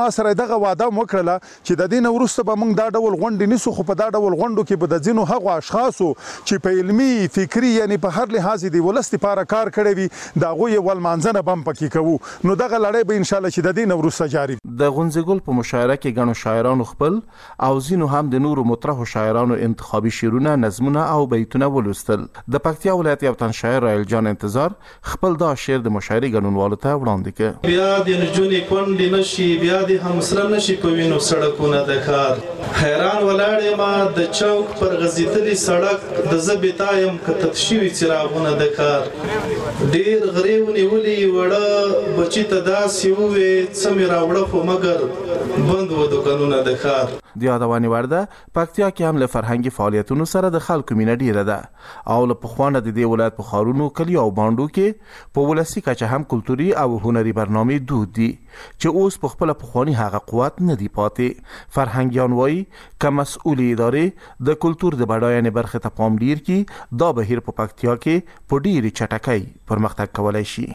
ما سره دغه وعده وکړه چې د دین ورسته به موږ دا ډول غونډې نیسو خو په دا ډول غونډو کې به د ځینو هغو اشخاصو چې په علمي فکری یعنی په هر لحاظ دی ولست لپاره کار کړی وي دا غوی ول مانځنه بم پکې کوو نو دغه لړۍ به ان شاء الله چې د دین ورسته جاری د غونځګل په مشاعره کې غنو شاعرانو خپل او زینو هم د نورو مطرح شاعرانو انتخابي شعرونه نظمونه او بیتونه ولوستل د پکتیا ولایت یو تن شاعر رایل جان انتظار خپل دا شعر د مشاعري غنونوالو ته وړاندې کړ بیا د نجونې کونډې نشي بیا د همسره نشي په وینو سړکونه د کار حیران ولاړې ما د چوک پر غزیتلی سړک د زبیتایم کتت شوی څراغونه د کار ډیر غریو نیولې وړه بچی ته داسې وې څمې راوړه خو مګر بند و دکانونه د کار د یادوانې ورده پکتیا کې هم له فرهنګي فعالیتونو سره د خلکو مینه ډیره ده او له پخوانه د دې ولایت په ښارونو کلیو او بانډو کې په ولسي کچه هم کلتوري او هنري برنامې دود دي چې اوس په خپل پخوانی هغه قوت نه دی پاتې فرهنګيان وایي که مسؤلې ادارې د کلتور د بډاینې برخه ته پام ډیر کړي دا بهیر په پکتیا کې په ډیرې چټکۍ پرمختګ کولی شي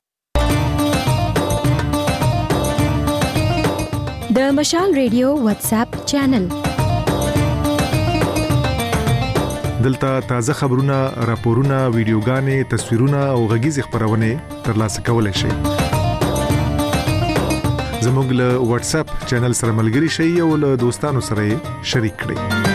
د مشال ریډیو واتس اپ چینل دلته تازه خبرونه، راپورونه، ویډیوګانې، تصویرونه او غږیز خبرونه ترلاسه کولای شئ. زموږ له واتس اپ چینل سره ملګري شئ او له دوستانو سره شریک کړئ.